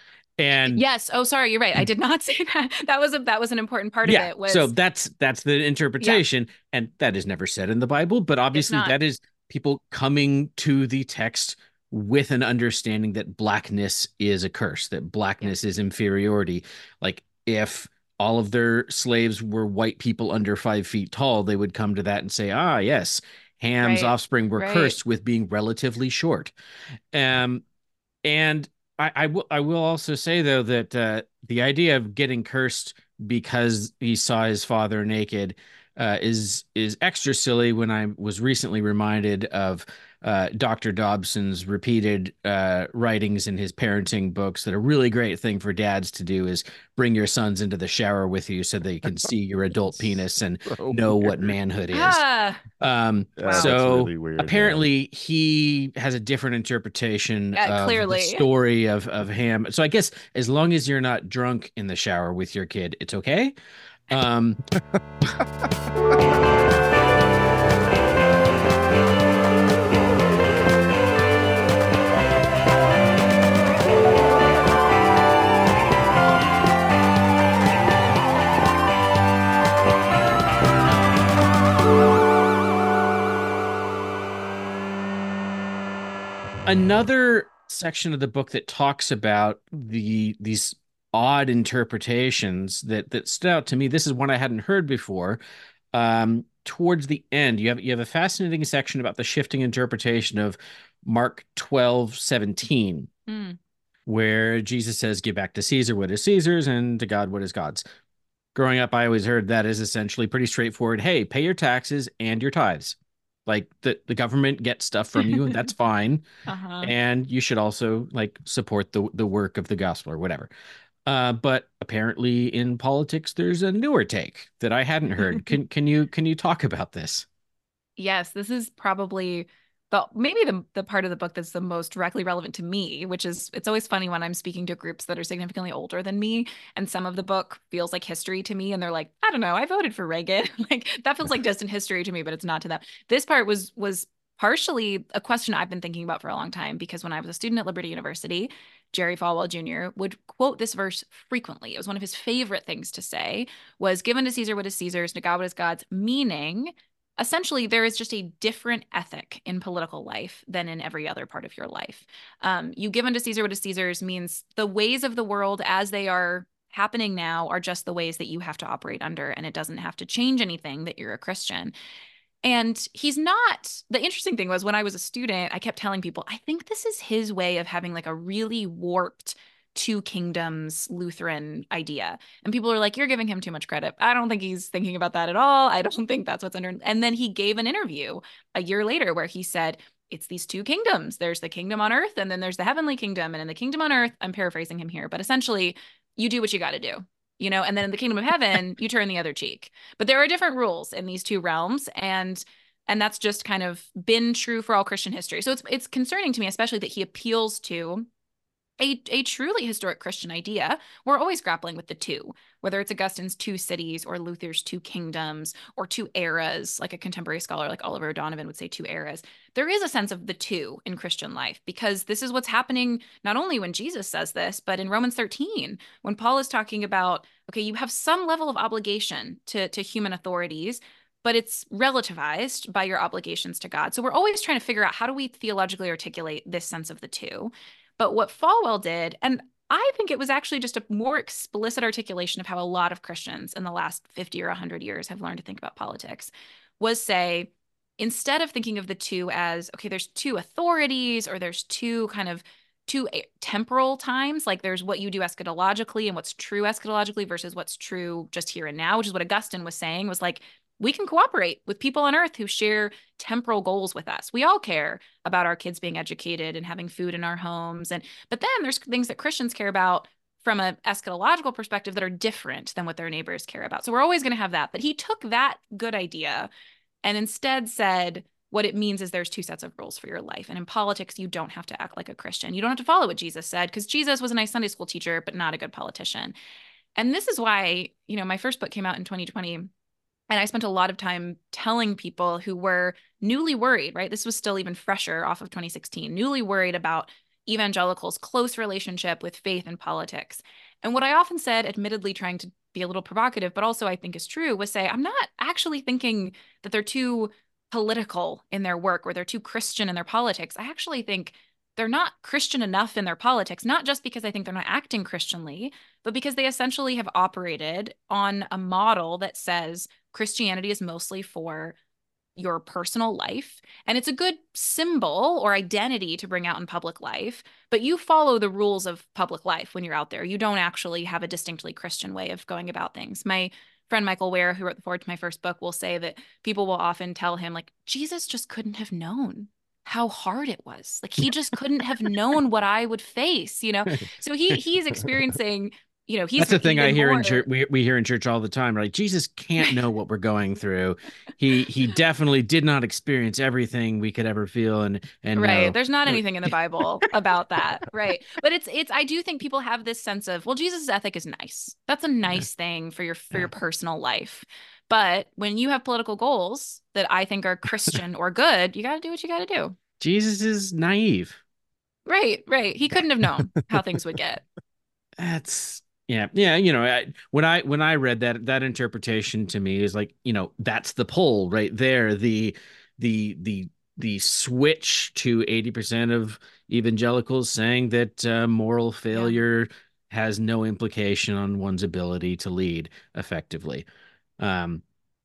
And yes, oh, sorry, you're right. I did not say that. That was a that was an important part yeah, of it. Was so that's that's the interpretation, yeah. And that is never said in the Bible, but obviously that is people coming to the text with an understanding that Blackness is a curse, that Blackness yeah. is inferiority. Like, if all of their slaves were white people under five feet tall, they would come to that and say, ah, yes, Ham's right. offspring were right. cursed with being relatively short. Um, and I, I will I will also say, though, that uh, the idea of getting cursed because he saw his father naked uh, is is extra silly when I was recently reminded of uh, Doctor Dobson's repeated uh, writings in his parenting books that a really great thing for dads to do is bring your sons into the shower with you so they can see your adult penis and so know weird. what manhood is. Ah. Um, Yeah, so really weird, apparently man. he has a different interpretation Uh, of clearly. the story of, of Ham. So I guess as long as you're not drunk in the shower with your kid, it's okay. Um, Another section of the book that talks about the these odd interpretations that that stood out to me. This is one I hadn't heard before. Um, towards the end, you have you have a fascinating section about the shifting interpretation of Mark twelve seventeen, Mm. where Jesus says, "Give back to Caesar what is Caesar's, and to God what is God's." Growing up, I always heard that is essentially pretty straightforward. Hey, pay your taxes and your tithes. Like, the, the government gets stuff from you, and that's fine. Uh-huh. And you should also like support the the work of the gospel or whatever. Uh, but apparently in politics, there's a newer take that I hadn't heard. Can can you can you talk about this? Yes, this is probably the maybe the the part of the book that's the most directly relevant to me, which is it's always funny when I'm speaking to groups that are significantly older than me, and some of the book feels like history to me, and they're like, I don't know, I voted for Reagan. Like, that feels like distant history to me, but it's not to them. This part was was partially a question I've been thinking about for a long time, because when I was a student at Liberty University, Jerry Falwell Junior would quote this verse frequently. It was one of his favorite things to say, was given to Caesar what is Caesar's, to God what is God's, meaning essentially there is just a different ethic in political life than in every other part of your life. Um, you give unto Caesar what is Caesar's means the ways of the world as they are happening now are just the ways that you have to operate under, and it doesn't have to change anything that you're a Christian. And he's not, the interesting thing was when I was a student, I kept telling people, I think this is his way of having like a really warped two kingdoms Lutheran idea. And people are like, you're giving him too much credit. I don't think he's thinking about that at all. I don't think that's what's under. And then he gave an interview a year later where he said, it's these two kingdoms. There's the kingdom on earth, and then there's the heavenly kingdom. And in the kingdom on earth, I'm paraphrasing him here, but essentially, you do what you got to do, you know, and then in the kingdom of heaven, you turn the other cheek. But there are different rules in these two realms, and and that's just kind of been true for all Christian history. So it's it's concerning to me, especially that he appeals to a, a truly historic Christian idea. We're always grappling with the two, whether it's Augustine's two cities or Luther's two kingdoms or two eras, like a contemporary scholar like Oliver O'Donovan would say two eras. There is a sense of the two in Christian life, because this is what's happening not only when Jesus says this, but in Romans thirteen, when Paul is talking about, okay, you have some level of obligation to, to human authorities, but it's relativized by your obligations to God. So we're always trying to figure out, how do we theologically articulate this sense of the two? But what Falwell did, and I think it was actually just a more explicit articulation of how a lot of Christians in the last fifty or one hundred years have learned to think about politics, was say, instead of thinking of the two as, okay, there's two authorities, or there's two kind of two temporal times, like there's what you do eschatologically and what's true eschatologically versus what's true just here and now, which is what Augustine was saying, was like, we can cooperate with people on earth who share temporal goals with us. We all care about our kids being educated and having food in our homes. And but then there's things that Christians care about from an eschatological perspective that are different than what their neighbors care about. So we're always going to have that. But he took that good idea and instead said, what it means is there's two sets of rules for your life. And in politics, you don't have to act like a Christian. You don't have to follow what Jesus said, because Jesus was a nice Sunday school teacher, but not a good politician. And this is why, you know, my first book came out in twenty twenty. And I spent a lot of time telling people who were newly worried, right? This was still even fresher off of twenty sixteen, newly worried about evangelicals' close relationship with faith and politics. And what I often said, admittedly trying to be a little provocative, but also I think is true, was say, I'm not actually thinking that they're too political in their work or they're too Christian in their politics. I actually think they're not Christian enough in their politics, not just because I think they're not acting Christianly, but because they essentially have operated on a model that says Christianity is mostly for your personal life. And it's a good symbol or identity to bring out in public life, but you follow the rules of public life when you're out there. You don't actually have a distinctly Christian way of going about things. My friend Michael Ware, who wrote the foreword to my first book, will say that people will often tell him, like, Jesus just couldn't have known how hard it was. Like, he just couldn't have known what I would face, you know? So he he's experiencing, you know, he's That's the thing I hear more... in church. We, we hear in church all the time. Like, Jesus can't know what we're going through. He he definitely did not experience everything we could ever feel. And and right. know. There's not anything in the Bible about that. Right. But it's it's I do think people have this sense of, well, Jesus' ethic is nice. That's a nice yeah. thing for your for yeah. your personal life. But when you have political goals that I think are Christian or good, you got to do what you got to do. Jesus is naive. Right, right. He couldn't have known how things would get. That's yeah, yeah. You know, I, when I when I read that that interpretation, to me is like, you know, that's the pull right there. The the the the switch to eighty percent of evangelicals saying that uh, moral failure yeah. has no implication on one's ability to lead effectively. Um,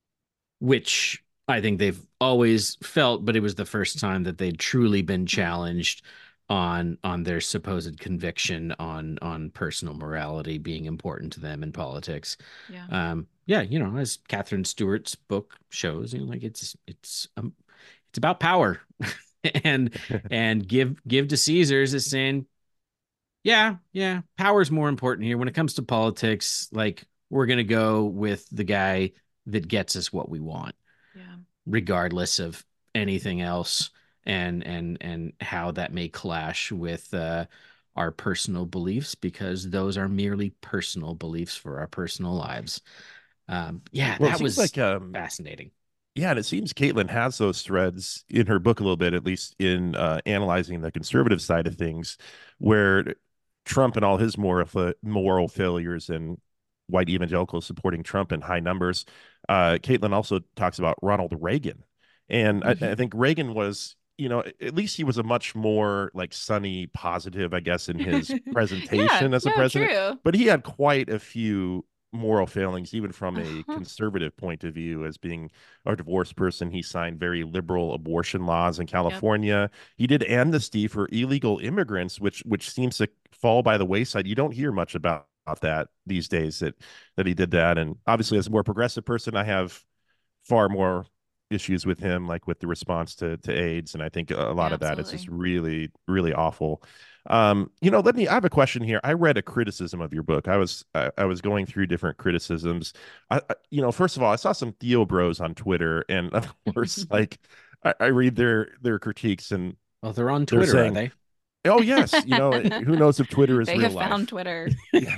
which I think they've always felt, but it was the first time that they'd truly been challenged on on their supposed conviction on on personal morality being important to them in politics. Yeah. Um, yeah, you know, as Catherine Stewart's book shows, you know, like it's it's um, it's about power, and and give give to Caesar's is saying, yeah, yeah, power's more important here when it comes to politics. Like, we're gonna go with the guy that gets us what we want, yeah, regardless of anything else, and and and how that may clash with uh, our personal beliefs, because those are merely personal beliefs for our personal lives. Um, yeah, well, that was like um, fascinating. Yeah, and it seems Caitlin has those threads in her book a little bit, at least in uh, analyzing the conservative side of things, where Trump and all his moral moral failures and white evangelicals supporting Trump in high numbers. Uh, Caitlin also talks about Ronald Reagan. And mm-hmm. I, I think Reagan was, you know, at least he was a much more like sunny, positive, I guess, in his Yeah, presentation as a no, president. true. But he had quite a few moral failings, even from a conservative point of view, as being a divorced person. He signed very liberal abortion laws in Yep. California. He did amnesty for illegal immigrants, which which seems to fall by the wayside. You don't hear much about, about that these days, that that he did that. And obviously, as a more progressive person, I have far more issues with him, like with the response to to AIDS, and I think a lot Yeah, of that is just absolutely. really, really awful. Um, you know, let me. I have a question here. I read a criticism of your book. I was I, I was going through different criticisms. I, I, you know, first of all, I saw some Theo Bros on Twitter, and of course, like I, I read their their critiques, and Well, they're on they're Twitter, are saying, they? oh yes, you know, who knows if Twitter is They real have found life. Twitter. Yeah.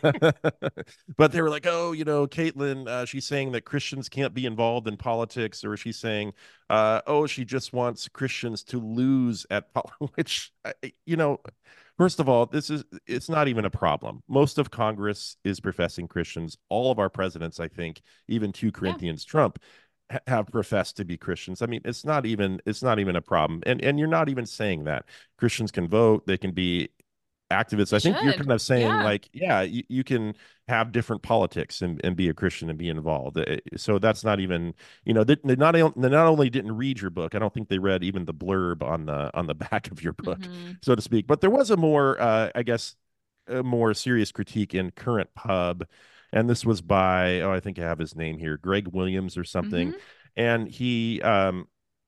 But they were like, oh, you know, Caitlin, uh, she's saying that Christians can't be involved in politics, or she's saying, uh, oh, she just wants Christians to lose at pol-, which, you know, first of all, this is it's not even a problem. Most of Congress is professing Christians. All of our presidents, I think, even two Yeah, Corinthians Trump, ha- have professed to be Christians. I mean, it's not even it's not even a problem. And and you're not even saying that. Christians can vote, they can be activists. they I think you're should. kind of saying Yeah. like, yeah, you, you can have different politics and, and be a Christian and be involved. Uh, So that's not even, you know, they, they not they not only didn't read your book, I don't think they read even the blurb on the on the back of your book, Hmm. so to speak. But there was a more, uh, I guess, a more serious critique in Current Pub, and this was by, oh, I think I have his name here, Greg Williams or something, Hmm. and he um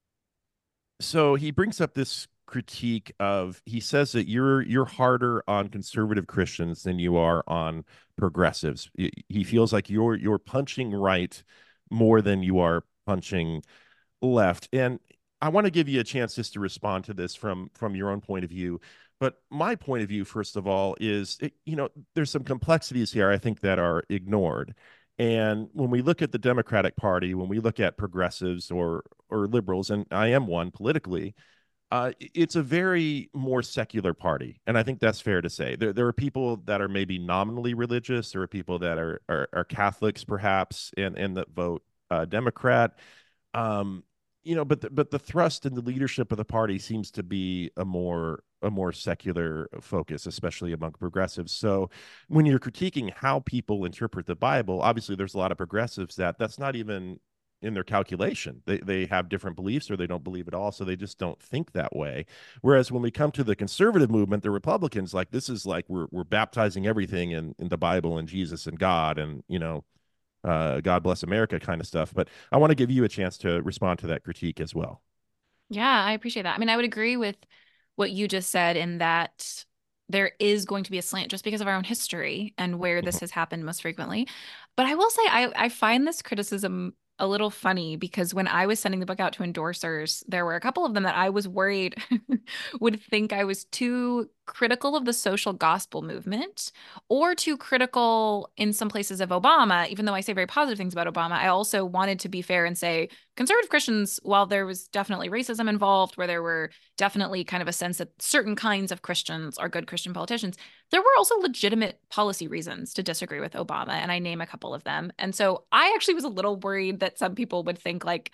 so he brings up this critique of, he says that you're you're harder on conservative Christians than you are on progressives. He feels like you're you're punching right more than you are punching left. And I want to give you a chance just to respond to this from from your own point of view. But my point of view, first of all, is it, you know, there's some complexities here I think that are ignored. And when we look at the Democratic Party, when we look at progressives or or liberals, and I am one politically, uh, it's a very more secular party, and I think that's fair to say. There, there are people that are maybe nominally religious. There are people that are are, are Catholics, perhaps, and and that vote uh, Democrat. Um, you know, but the, but the thrust and the leadership of the party seems to be a more a more secular focus, especially among progressives. So when you're critiquing how people interpret the Bible, obviously there's a lot of progressives that that's not even in their calculation. They they have different beliefs or they don't believe at all, so they just don't think that way. Whereas when we come to the conservative movement, the Republicans, like, this is like we're we're baptizing everything in in the Bible and Jesus and God, and you know, uh, God bless America kind of stuff. But I want to give you a chance to respond to that critique as well. Yeah, I appreciate that. I mean, I would agree with what you just said in that there is going to be a slant just because of our own history and where this Mhm. has happened most frequently. But I will say I, I find this criticism a little funny because when I was sending the book out to endorsers, there were a couple of them that I was worried would think I was too critical of the social gospel movement or too critical in some places of Obama, even though I say very positive things about Obama. I also wanted to be fair and say conservative Christians, while there was definitely racism involved, where there were definitely kind of a sense that certain kinds of Christians are good Christian politicians, there were also legitimate policy reasons to disagree with Obama. And I name a couple of them. And so I actually was a little worried that some people would think like,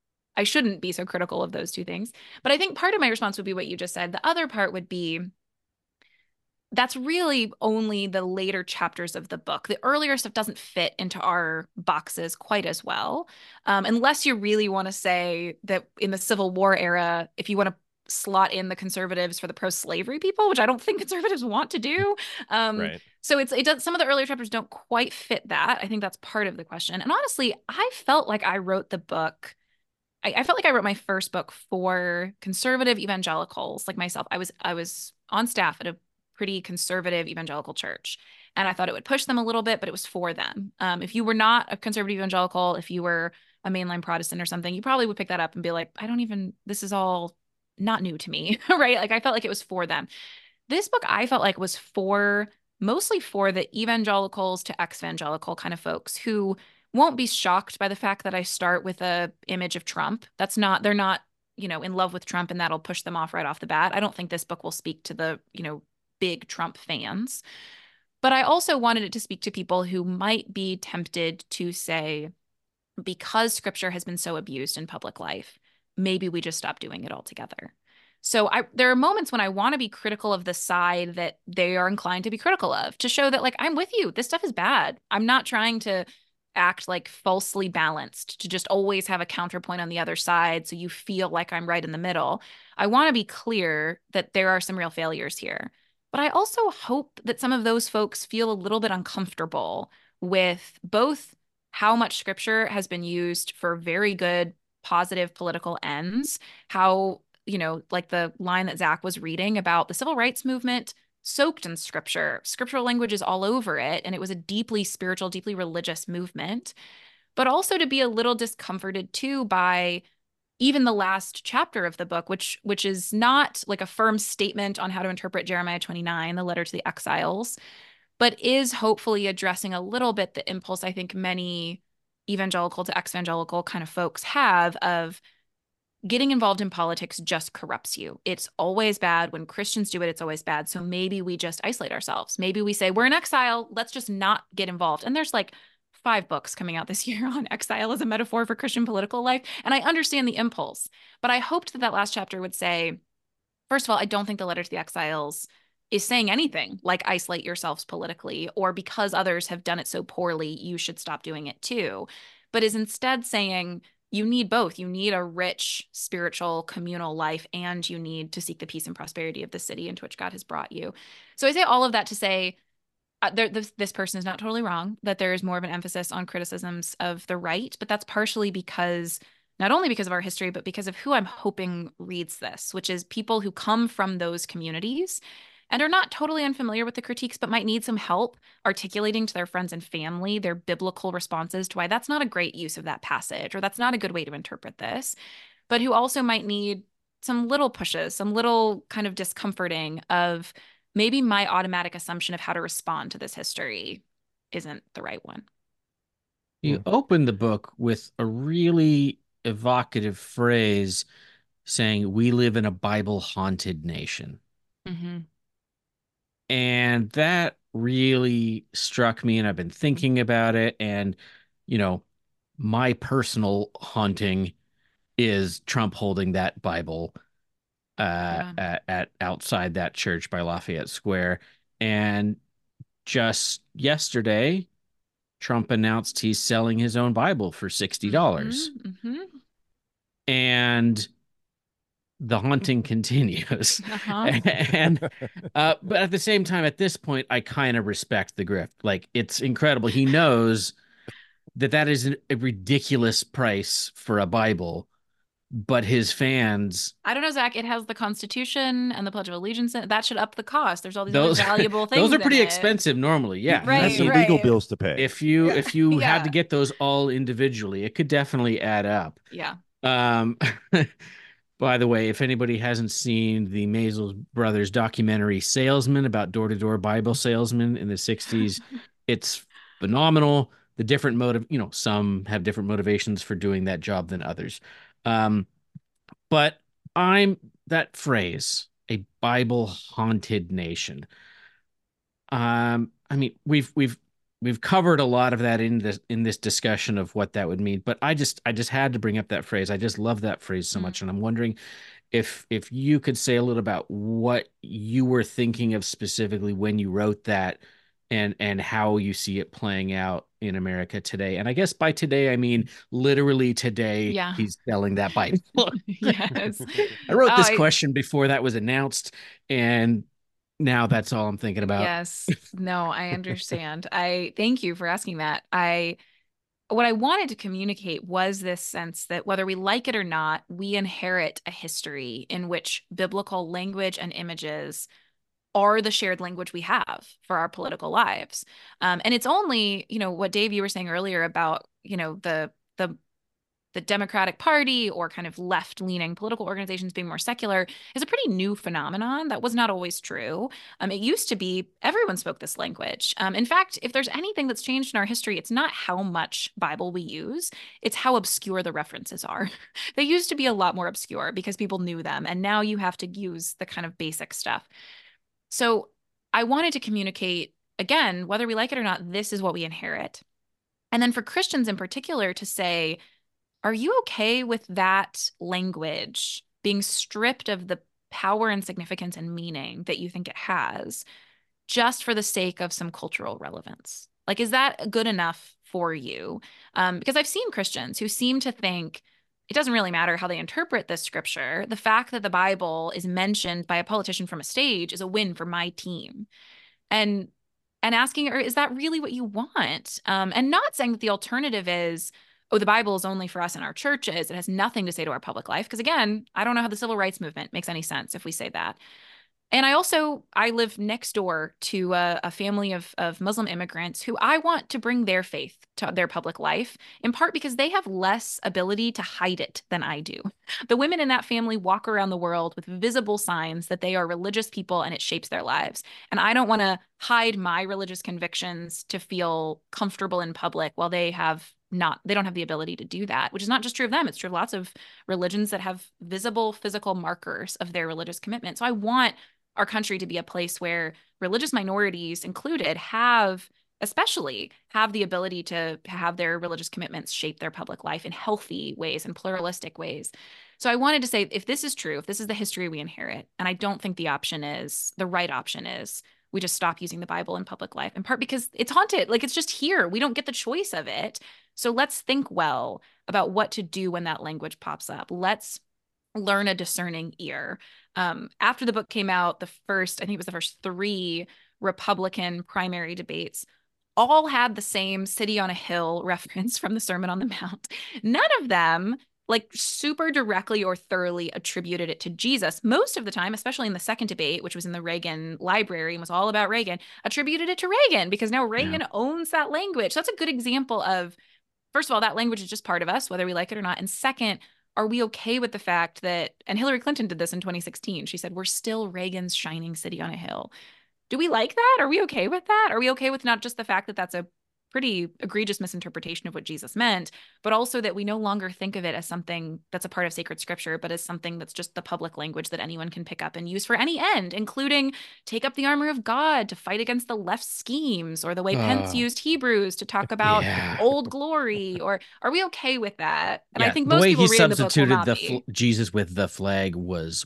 I shouldn't be so critical of those two things. But I think part of my response would be what you just said. The other part would be that's really only the later chapters of the book. The earlier stuff doesn't fit into our boxes quite as well. Um, unless you really want to say that in the Civil War era, if you want to slot in the conservatives for the pro-slavery people, which I don't think conservatives want to do. Um, Right. so it's it does some of the earlier chapters don't quite fit that. I think that's part of the question. And honestly, I felt like I wrote the book. I, I felt like I wrote my first book for conservative evangelicals like myself. I was I was on staff at a pretty conservative evangelical church, and I thought it would push them a little bit, but it was for them. Um, if you were not a conservative evangelical, if you were a mainline Protestant or something, you probably would pick that up and be like, I don't even. This is all not new to me, right? Like I felt like it was for them. This book I felt like was for mostly for the evangelicals to ex-evangelical kind of folks who won't be shocked by the fact that I start with a image of Trump. That's not, they're not, you know, in love with Trump and that'll push them off right off the bat. I don't think this book will speak to the, you know, big Trump fans. But I also wanted it to speak to people who might be tempted to say, because scripture has been so abused in public life, maybe we just stop doing it altogether. So I there are moments when I want to be critical of the side that they are inclined to be critical of, to show that, like, I'm with you. This stuff is bad. I'm not trying to act like falsely balanced, to just always have a counterpoint on the other side so you feel like I'm right in the middle. I want to be clear that there are some real failures here. But I also hope that some of those folks feel a little bit uncomfortable with both how much scripture has been used for very good, positive political ends, how, you know, like the line that Zach was reading about the civil rights movement soaked in scripture. Scriptural language is all over it. And it was a deeply spiritual, deeply religious movement. But also to be a little discomforted too by even the last chapter of the book, which which is not like a firm statement on how to interpret Jeremiah twenty-nine, the letter to the exiles, but is hopefully addressing a little bit the impulse I think many evangelical to ex-evangelical kind of folks have of getting involved in politics just corrupts you. It's always bad. When Christians do it, it's always bad. So maybe we just isolate ourselves. Maybe we say, we're in exile. Let's just not get involved. And there's like five books coming out this year on exile as a metaphor for Christian political life. And I understand the impulse, but I hoped that that last chapter would say, first of all, I don't think the letter to the exiles is saying anything like isolate yourselves politically, or because others have done it so poorly, you should stop doing it too, but is instead saying, you need both. You need a rich spiritual communal life, and you need to seek the peace and prosperity of the city into which God has brought you. So I say all of that to say, uh, there, this, this person is not totally wrong, that there is more of an emphasis on criticisms of the right, but that's partially because, not only because of our history, but because of who I'm hoping reads this, which is people who come from those communities and are not totally unfamiliar with the critiques, but might need some help articulating to their friends and family their biblical responses to why that's not a great use of that passage, or that's not a good way to interpret this, but who also might need some little pushes, some little kind of discomforting of maybe my automatic assumption of how to respond to this history isn't the right one. You open the book with a really evocative phrase saying, we live in a Bible haunted nation. Mm-hmm. And that really struck me, and I've been thinking about it. And, you know, my personal haunting is Trump holding that Bible uh, Yeah. at, at outside that church by Lafayette Square. And just yesterday, Trump announced he's selling his own Bible for sixty dollars. Mm-hmm. Mm-hmm. And the haunting continues. Uh-huh. And uh but at the same time, at this point, I kind of respect the grift. Like, it's incredible. He knows that that is a ridiculous price for a Bible, but his fans, I don't know, Zach. It has the Constitution and the Pledge of Allegiance in it. That should up the cost. There's all these those other valuable things. those are in pretty it. expensive normally. Yeah. He has Right, some I mean, legal right. bills to pay. if you Yeah. if you had to Yeah. get those all individually, it could definitely add up. Yeah. Um By the way, if anybody hasn't seen the Maisel brothers documentary Salesman, about door-to-door Bible salesmen in the sixties, it's phenomenal. The different motive, you know, some have different motivations for doing that job than others. Um, but I'm that phrase, a Bible haunted nation. Um, I mean, we've we've we've covered a lot of that in this in this discussion of what that would mean, but I just I just had to bring up that phrase. I just love that phrase so Mm. much, and I'm wondering if if you could say a little about what you were thinking of specifically when you wrote that, and and how you see it playing out in America today. And I guess by today I mean literally today Yeah. he's selling that Bible. Yes. I wrote Oh, this I- question before that was announced, and now that's all I'm thinking about. Yes. No, I understand. I thank you for asking that. I what I wanted to communicate was this sense that whether we like it or not, we inherit a history in which biblical language and images are the shared language we have for our political lives. Um, and it's only, you know, what Dave, you were saying earlier about, you know, the the the Democratic Party or kind of left-leaning political organizations being more secular is a pretty new phenomenon. That was not always true. Um, it used to be everyone spoke this language. Um, in fact, if there's anything that's changed in our history, it's not how much Bible we use, it's how obscure the references are. They used to be a lot more obscure because people knew them, and now you have to use the kind of basic stuff. So I wanted to communicate, again, whether we like it or not, this is what we inherit. And then for Christians in particular to say, Are you okay with that language being stripped of the power and significance and meaning that you think it has just for the sake of some cultural relevance? Like, is that good enough for you? Um, because I've seen Christians who seem to think it doesn't really matter how they interpret this scripture. The fact that the Bible is mentioned by a politician from a stage is a win for my team. And and asking, or is that really what you want? Um, and not saying that the alternative is, oh, the Bible is only for us in our churches. It has nothing to say to our public life. Because again, I don't know how the civil rights movement makes any sense if we say that. And I also I live next door to a, a family of of Muslim immigrants who I want to bring their faith to their public life, in part because they have less ability to hide it than I do. The women in that family walk around the world with visible signs that they are religious people and it shapes their lives. And I don't want to hide my religious convictions to feel comfortable in public while they have not they don't have the ability to do that, which is not just true of them. It's true of lots of religions that have visible physical markers of their religious commitment. So I want our country to be a place where religious minorities included have, especially have the ability to have their religious commitments shape their public life in healthy ways and pluralistic ways. So I wanted to say, if this is true, if this is the history we inherit, and I don't think the option is, the right option is, we just stop using the Bible in public life, in part because it's haunted. Like, it's just here. We don't get the choice of it. So let's think well about what to do when that language pops up. Let's learn a discerning ear. Um, after the book came out, the first, I think it was the first three Republican primary debates all had the same city on a hill reference from the Sermon on the Mount. None of them like super directly or thoroughly attributed it to Jesus. Most of the time, especially in the second debate, which was in the Reagan library and was all about Reagan, attributed it to Reagan because now Reagan yeah. owns that language. So that's a good example of, first of all, that language is just part of us, whether we like it or not. And second, are we okay with the fact that, and Hillary Clinton did this in twenty sixteen, she said, we're still Reagan's shining city on a hill. Do we like that? Are we okay with that? Are we okay with not just the fact that that's a pretty egregious misinterpretation of what Jesus meant, but also that we no longer think of it as something that's a part of sacred scripture, but as something that's just the public language that anyone can pick up and use for any end, including take up the armor of God to fight against the left schemes, or the way uh, Pence used Hebrews to talk about yeah. old glory? Or are we okay with that? And yeah, I think most the way people he reading substituted the book will not the be. fl- Jesus with the flag was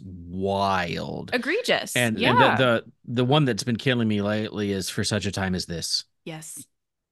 wild, egregious, and, yeah. and the, the the one that's been killing me lately is for such a time as this. Yes.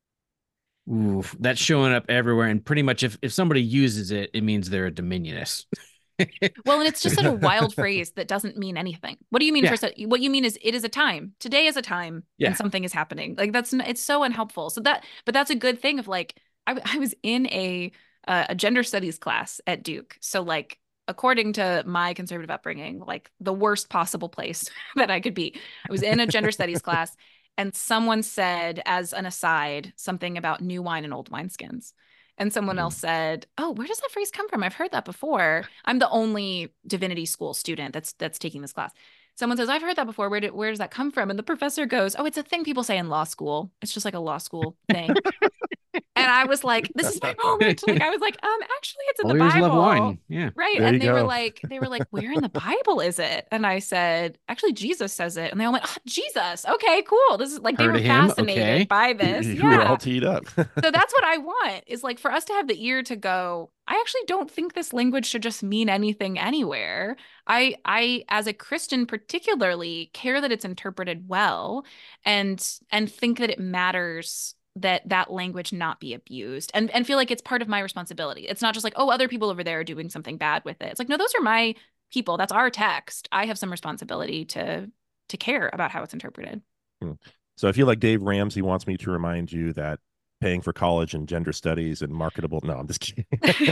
Oof, that's showing up everywhere, and pretty much if, if somebody uses it, it means they're a dominionist. Well, and it's just such a wild phrase that doesn't mean anything. What do you mean? Yeah. For what you mean is it is a time. Today is a time, yeah. and something is happening. Like that's it's so unhelpful. So that, but that's a good thing. Of like, I, I was in a uh, a gender studies class at Duke, so like according to my conservative upbringing, like the worst possible place that I could be. I was in a gender studies class. And someone said, as an aside, something about new wine and old wineskins. And someone mm. else said, oh, where does that phrase come from? I've heard that before. I'm the only divinity school student that's that's taking this class. Someone says, I've heard that before. Where, do, where does that come from? And the professor goes, oh, it's a thing people say in law school. It's just like a law school thing. And I was like, this is my moment. Like, I was like, um, actually, it's in the Lawyers Bible. love wine. Yeah. Right. There and they go. were like, they were like, where in the Bible is it? And I said, actually, Jesus says it. And they all went, oh, Jesus. Okay, cool. This is like, Heard they were of him? fascinated Okay. by this. You, you yeah. were all teed up. So that's what I want, is like for us to have the ear to go, I actually don't think this language should just mean anything anywhere. I, I, as a Christian particularly, care that it's interpreted well, and, and think that it matters that that language not be abused, and, and feel like it's part of my responsibility. It's not just like, oh, other people over there are doing something bad with it. It's like, no, those are my people. That's our text. I have some responsibility to, to care about how it's interpreted. Hmm. So I feel like Dave Ramsey wants me to remind you that paying for college and gender studies and marketable. No, I'm just kidding.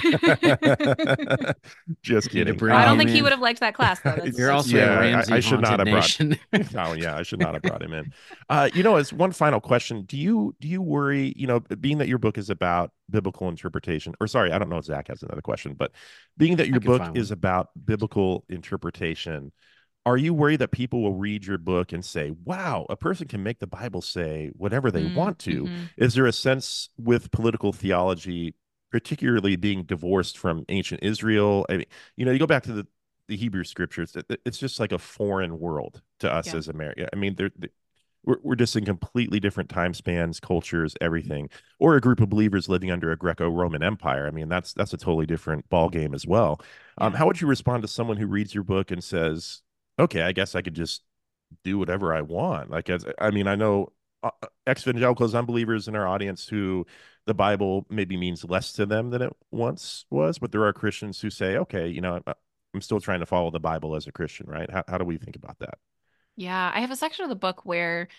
Just kidding. I don't um, think he would have liked that class, though. That's, You're also yeah, a Ramsey I, I should not have nation. brought. Oh yeah, I should not have brought him in. Uh, you know, as one final question, do you do you worry? You know, being that your book is about biblical interpretation, or sorry, I don't know if Zach has another question, but being that your book is about biblical interpretation, are you worried that people will read your book and say, wow, a person can make the Bible say whatever they mm, want to? Mm-hmm. Is there a sense with political theology, particularly being divorced from ancient Israel? I mean, you know, you go back to the, the Hebrew scriptures, it's just like a foreign world to us yeah. as America. I mean, they're, they're, we're, we're just in completely different time spans, cultures, everything. Or a group of believers living under a Greco-Roman Empire. I mean, that's that's a totally different ball game as well. Um, Yeah. how would you respond to someone who reads your book and says, "Okay, I guess I could just do whatever I want"? Like, as I mean, I know uh, ex-evangelicals, unbelievers in our audience who the Bible maybe means less to them than it once was, but there are Christians who say, "Okay, you know, I'm, I'm still trying to follow the Bible as a Christian," right? How how do we think about that? Yeah. I have a section of the book where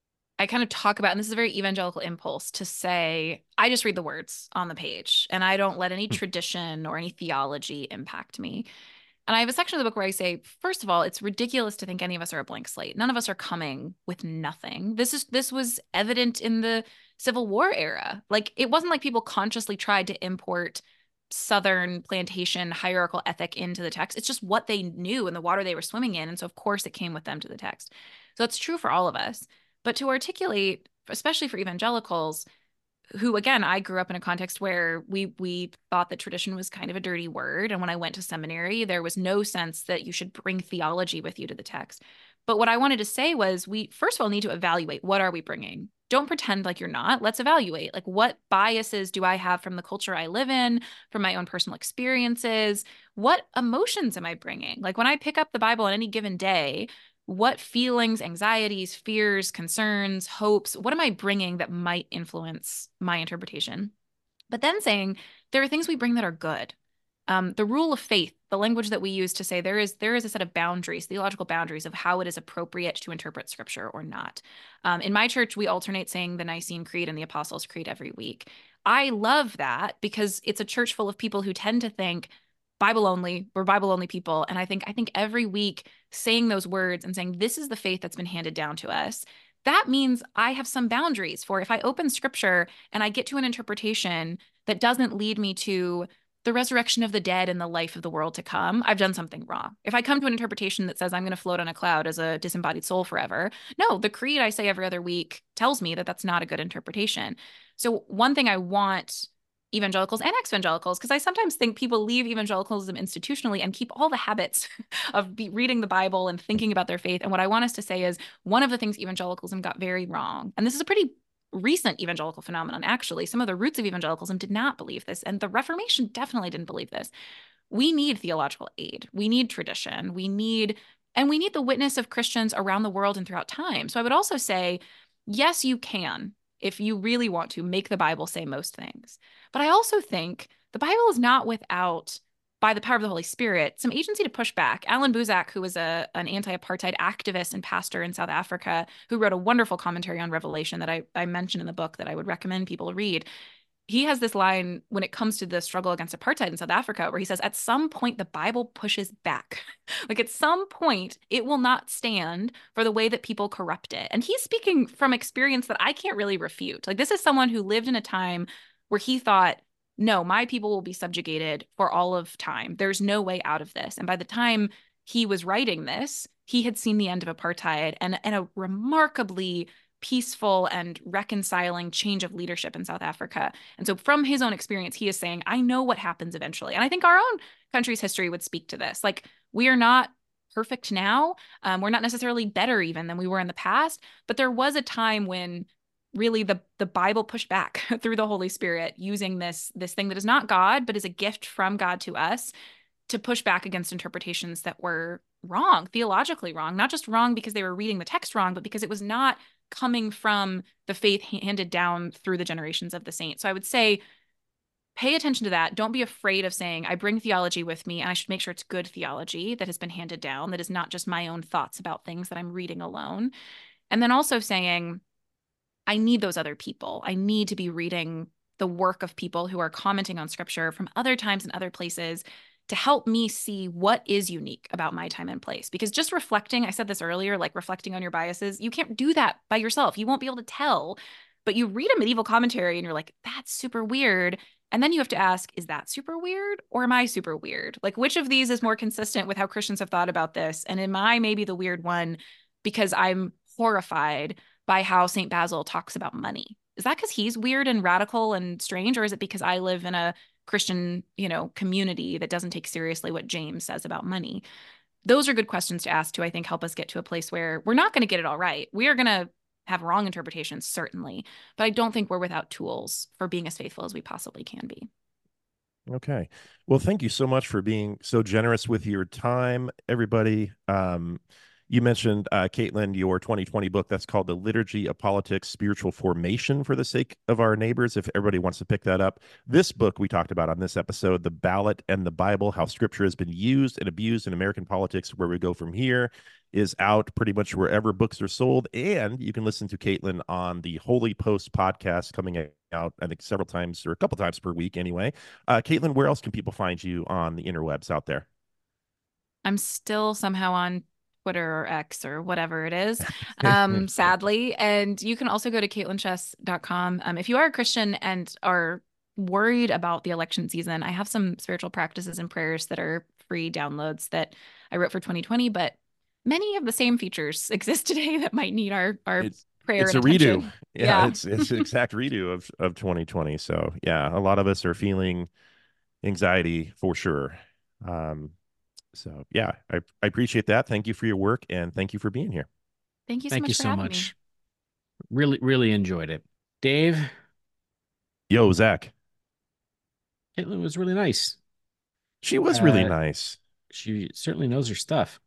I kind of talk about, and this is a very evangelical impulse to say, I just read the words on the page and I don't let any Hmm. tradition or any theology impact me. And I have a section of the book where I say, first of all, it's ridiculous to think any of us are a blank slate. None of us are coming with nothing. This is this was evident in the Civil War era. Like it wasn't like people consciously tried to import Southern plantation hierarchical ethic into the text. It's just what they knew and the water they were swimming in. And so of course it came with them to the text. So that's true for all of us. But to articulate, especially for evangelicals, who again, I grew up in a context where we we thought that tradition was kind of a dirty word. And when I went to seminary, there was no sense that you should bring theology with you to the text. But what I wanted to say was we first of all need to evaluate, what are we bringing? Don't pretend like you're not. Let's evaluate. Like, what biases do I have from the culture I live in, from my own personal experiences? What emotions am I bringing? Like, when I pick up the Bible on any given day, what feelings, anxieties, fears, concerns, hopes, what am I bringing that might influence my interpretation? But then saying there are things we bring that are good. Um, the rule of faith, the language that we use to say there is there is a set of boundaries, theological boundaries of how it is appropriate to interpret scripture or not. Um, in my church, we alternate saying the Nicene Creed and the Apostles' Creed every week. I love that because it's a church full of people who tend to think Bible only, we're Bible only people. And I think I think every week saying those words and saying this is the faith that's been handed down to us, that means I have some boundaries for if I open scripture and I get to an interpretation that doesn't lead me to the resurrection of the dead and the life of the world to come, I've done something wrong. If I come to an interpretation that says I'm going to float on a cloud as a disembodied soul forever, no, the creed I say every other week tells me that that's not a good interpretation. So one thing I want evangelicals and ex-evangelicals, because I sometimes think people leave evangelicalism institutionally and keep all the habits of be reading the Bible and thinking about their faith. And what I want us to say is one of the things evangelicalism got very wrong, and this is a pretty recent evangelical phenomenon, actually. Some of the roots of evangelicalism did not believe this, and the Reformation definitely didn't believe this. We need theological aid. We need tradition. We need, and we need the witness of Christians around the world and throughout time. So I would also say, yes, you can, if you really want to, make the Bible say most things. But I also think the Bible is not without, by the power of the Holy Spirit, some agency to push back. Alan Buzak, who was a, an anti-apartheid activist and pastor in South Africa, who wrote a wonderful commentary on Revelation that I, I mentioned in the book that I would recommend people read. He has this line when it comes to the struggle against apartheid in South Africa, where he says, at some point, the Bible pushes back. Like at some point, it will not stand for the way that people corrupt it. And he's speaking from experience that I can't really refute. Like this is someone who lived in a time where he thought, no, my people will be subjugated for all of time. There's no way out of this. And by the time he was writing this, he had seen the end of apartheid and, and a remarkably peaceful and reconciling change of leadership in South Africa. And so from his own experience, he is saying, I know what happens eventually. And I think our own country's history would speak to this. Like we are not perfect now. Um, we're not necessarily better even than we were in the past, but there was a time when really the the Bible pushed back through the Holy Spirit using this this thing that is not God, but is a gift from God to us to push back against interpretations that were wrong, theologically wrong, not just wrong because they were reading the text wrong, but because it was not coming from the faith handed down through the generations of the saints. So I would say, pay attention to that. Don't be afraid of saying, I bring theology with me and I should make sure it's good theology that has been handed down, that is not just my own thoughts about things that I'm reading alone. And then also saying, I need those other people. I need to be reading the work of people who are commenting on scripture from other times and other places to help me see what is unique about my time and place. Because just reflecting, I said this earlier, like reflecting on your biases, you can't do that by yourself. You won't be able to tell, but you read a medieval commentary and you're like, that's super weird. And then you have to ask, is that super weird or am I super weird? Like, which of these is more consistent with how Christians have thought about this? And am I maybe the weird one because I'm horrified by how Saint Basil talks about money? Is that because he's weird and radical and strange, or is it because I live in a Christian, you know, community that doesn't take seriously what James says about money? Those are good questions to ask to, I think, help us get to a place where we're not going to get it all right. We are going to have wrong interpretations, certainly, but I don't think we're without tools for being as faithful as we possibly can be. Okay. Well, thank you so much for being so generous with your time, everybody. Um, you mentioned, uh, Caitlin, your twenty twenty book that's called The Liturgy of Politics, Spiritual Formation for the Sake of Our Neighbors, if everybody wants to pick that up. This book we talked about on this episode, The Ballot and the Bible, How Scripture Has Been Used and Abused in American Politics, Where We Go From Here, is out pretty much wherever books are sold. And you can listen to Caitlin on the Holy Post podcast coming out, I think, several times or a couple times per week anyway. Uh, Caitlin, where else can people find you on the interwebs out there? I'm still somehow on Twitter or X or whatever it is, um, sadly. And you can also go to caitlin chess dot com. Um, if you are a Christian and are worried about the election season, I have some spiritual practices and prayers that are free downloads that I wrote for twenty twenty, but many of the same features exist today that might need our, our It's, prayer it's and a attention. redo. Yeah, Yeah. it's it's an exact redo of, of twenty twenty. So yeah, a lot of us are feeling anxiety for sure. Um, so yeah, I, I appreciate that. Thank you for your work and thank you for being here. Thank you so Thank much you for so having much. Really, really enjoyed it. Dave, Yo, Zach. Caitlin was really nice. She was really Uh, nice. She certainly knows her stuff.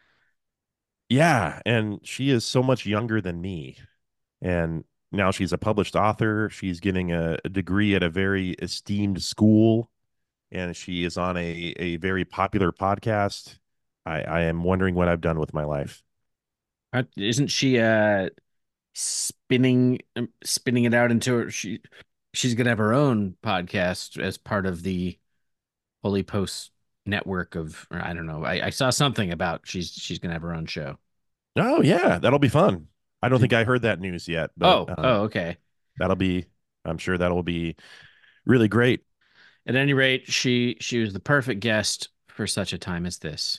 Yeah, and she is so much younger than me. And now she's a published author. She's getting a, a degree at a very esteemed school, and she is on a, a very popular podcast. I, I am wondering what I've done with my life. Uh, Isn't she uh spinning um, spinning it out into she she's gonna have her own podcast as part of the Holy Post network of, or I don't know. I, I saw something about she's she's gonna have her own show. Oh, yeah, that'll be fun. I don't Did, think I heard that news yet, but oh, um, oh, okay. that'll be, I'm sure that'll be really great. At any rate, she she was the perfect guest for such a time as this.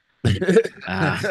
Uh,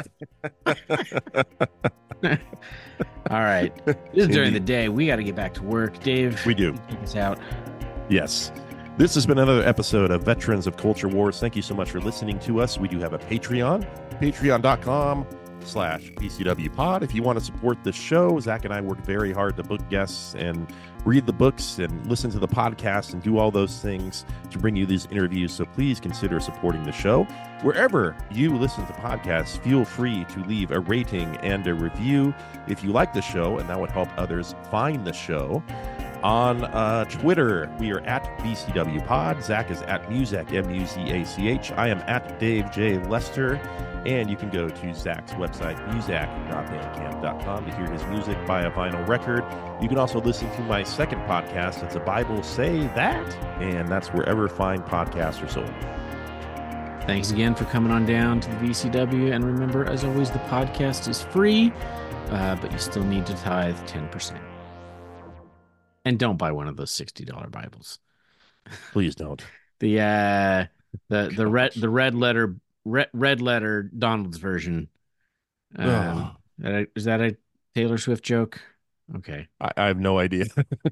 all right. This is during Indeed. the day. We got to get back to work. Dave, We do. take us out. Yes. This has been another episode of Veterans of Culture Wars. Thank you so much for listening to us. We do have a Patreon, patreon.com slash PCW pod. If you want to support the show, Zach and I work very hard to book guests and read the books and listen to the podcast and do all those things to bring you these interviews. So please consider supporting the show. Wherever you listen to podcasts, feel free to leave a rating and a review if you like the show, and that would help others find the show. On uh, Twitter, we are at V C W Pod. Zach is at Muzak, M U Z A C H. I am at Dave J. Lester. And you can go to Zach's website, muzak dot bandcamp dot com, to hear his music, buy a vinyl record. You can also listen to my second podcast. It's a Bible Say That, and that's wherever fine podcasts are sold. Thanks again for coming on down to the V C W. And remember, as always, the podcast is free, uh, but you still need to tithe ten percent. And don't buy one of those sixty dollar Bibles. Please don't. The uh, the the red the red letter red, red letter Donald's version. Um, that- is that a Taylor Swift joke? Okay. I, I have no idea.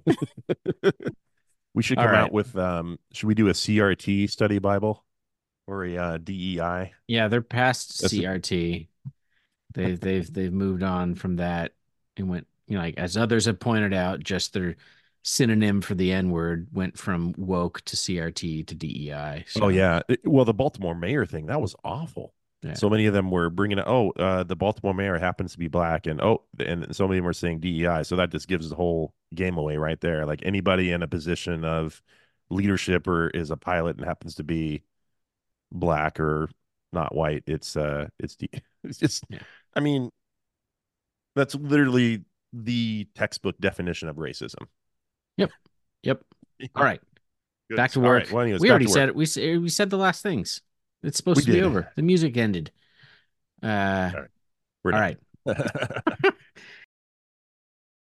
We should All come right. out with, um, should we do a C R T study Bible or a uh, D E I? Yeah, they're past That's a- C R T. They they've they've moved on from that and went, you know, like as others have pointed out, just their synonym for the N word went from woke to C R T to D E I. So, Oh, yeah. It- well, the Baltimore mayor thing, that was awful. yeah. So many of them were bringing it. Oh, uh, the Baltimore mayor happens to be black, and oh, and so many of them were saying D E I. So that just gives the whole game away right there. Like anybody in a position of leadership or is a pilot and happens to be black or not white, it's uh, it's D- it's just. Yeah. I mean, that's literally the textbook definition of racism. Yep. All right. Good. Back to All work. right, well, anyways, we back already to said work. it. We s- we said the last things. It's supposed We to be did. over. The music ended. Uh, All right. We're all done. right.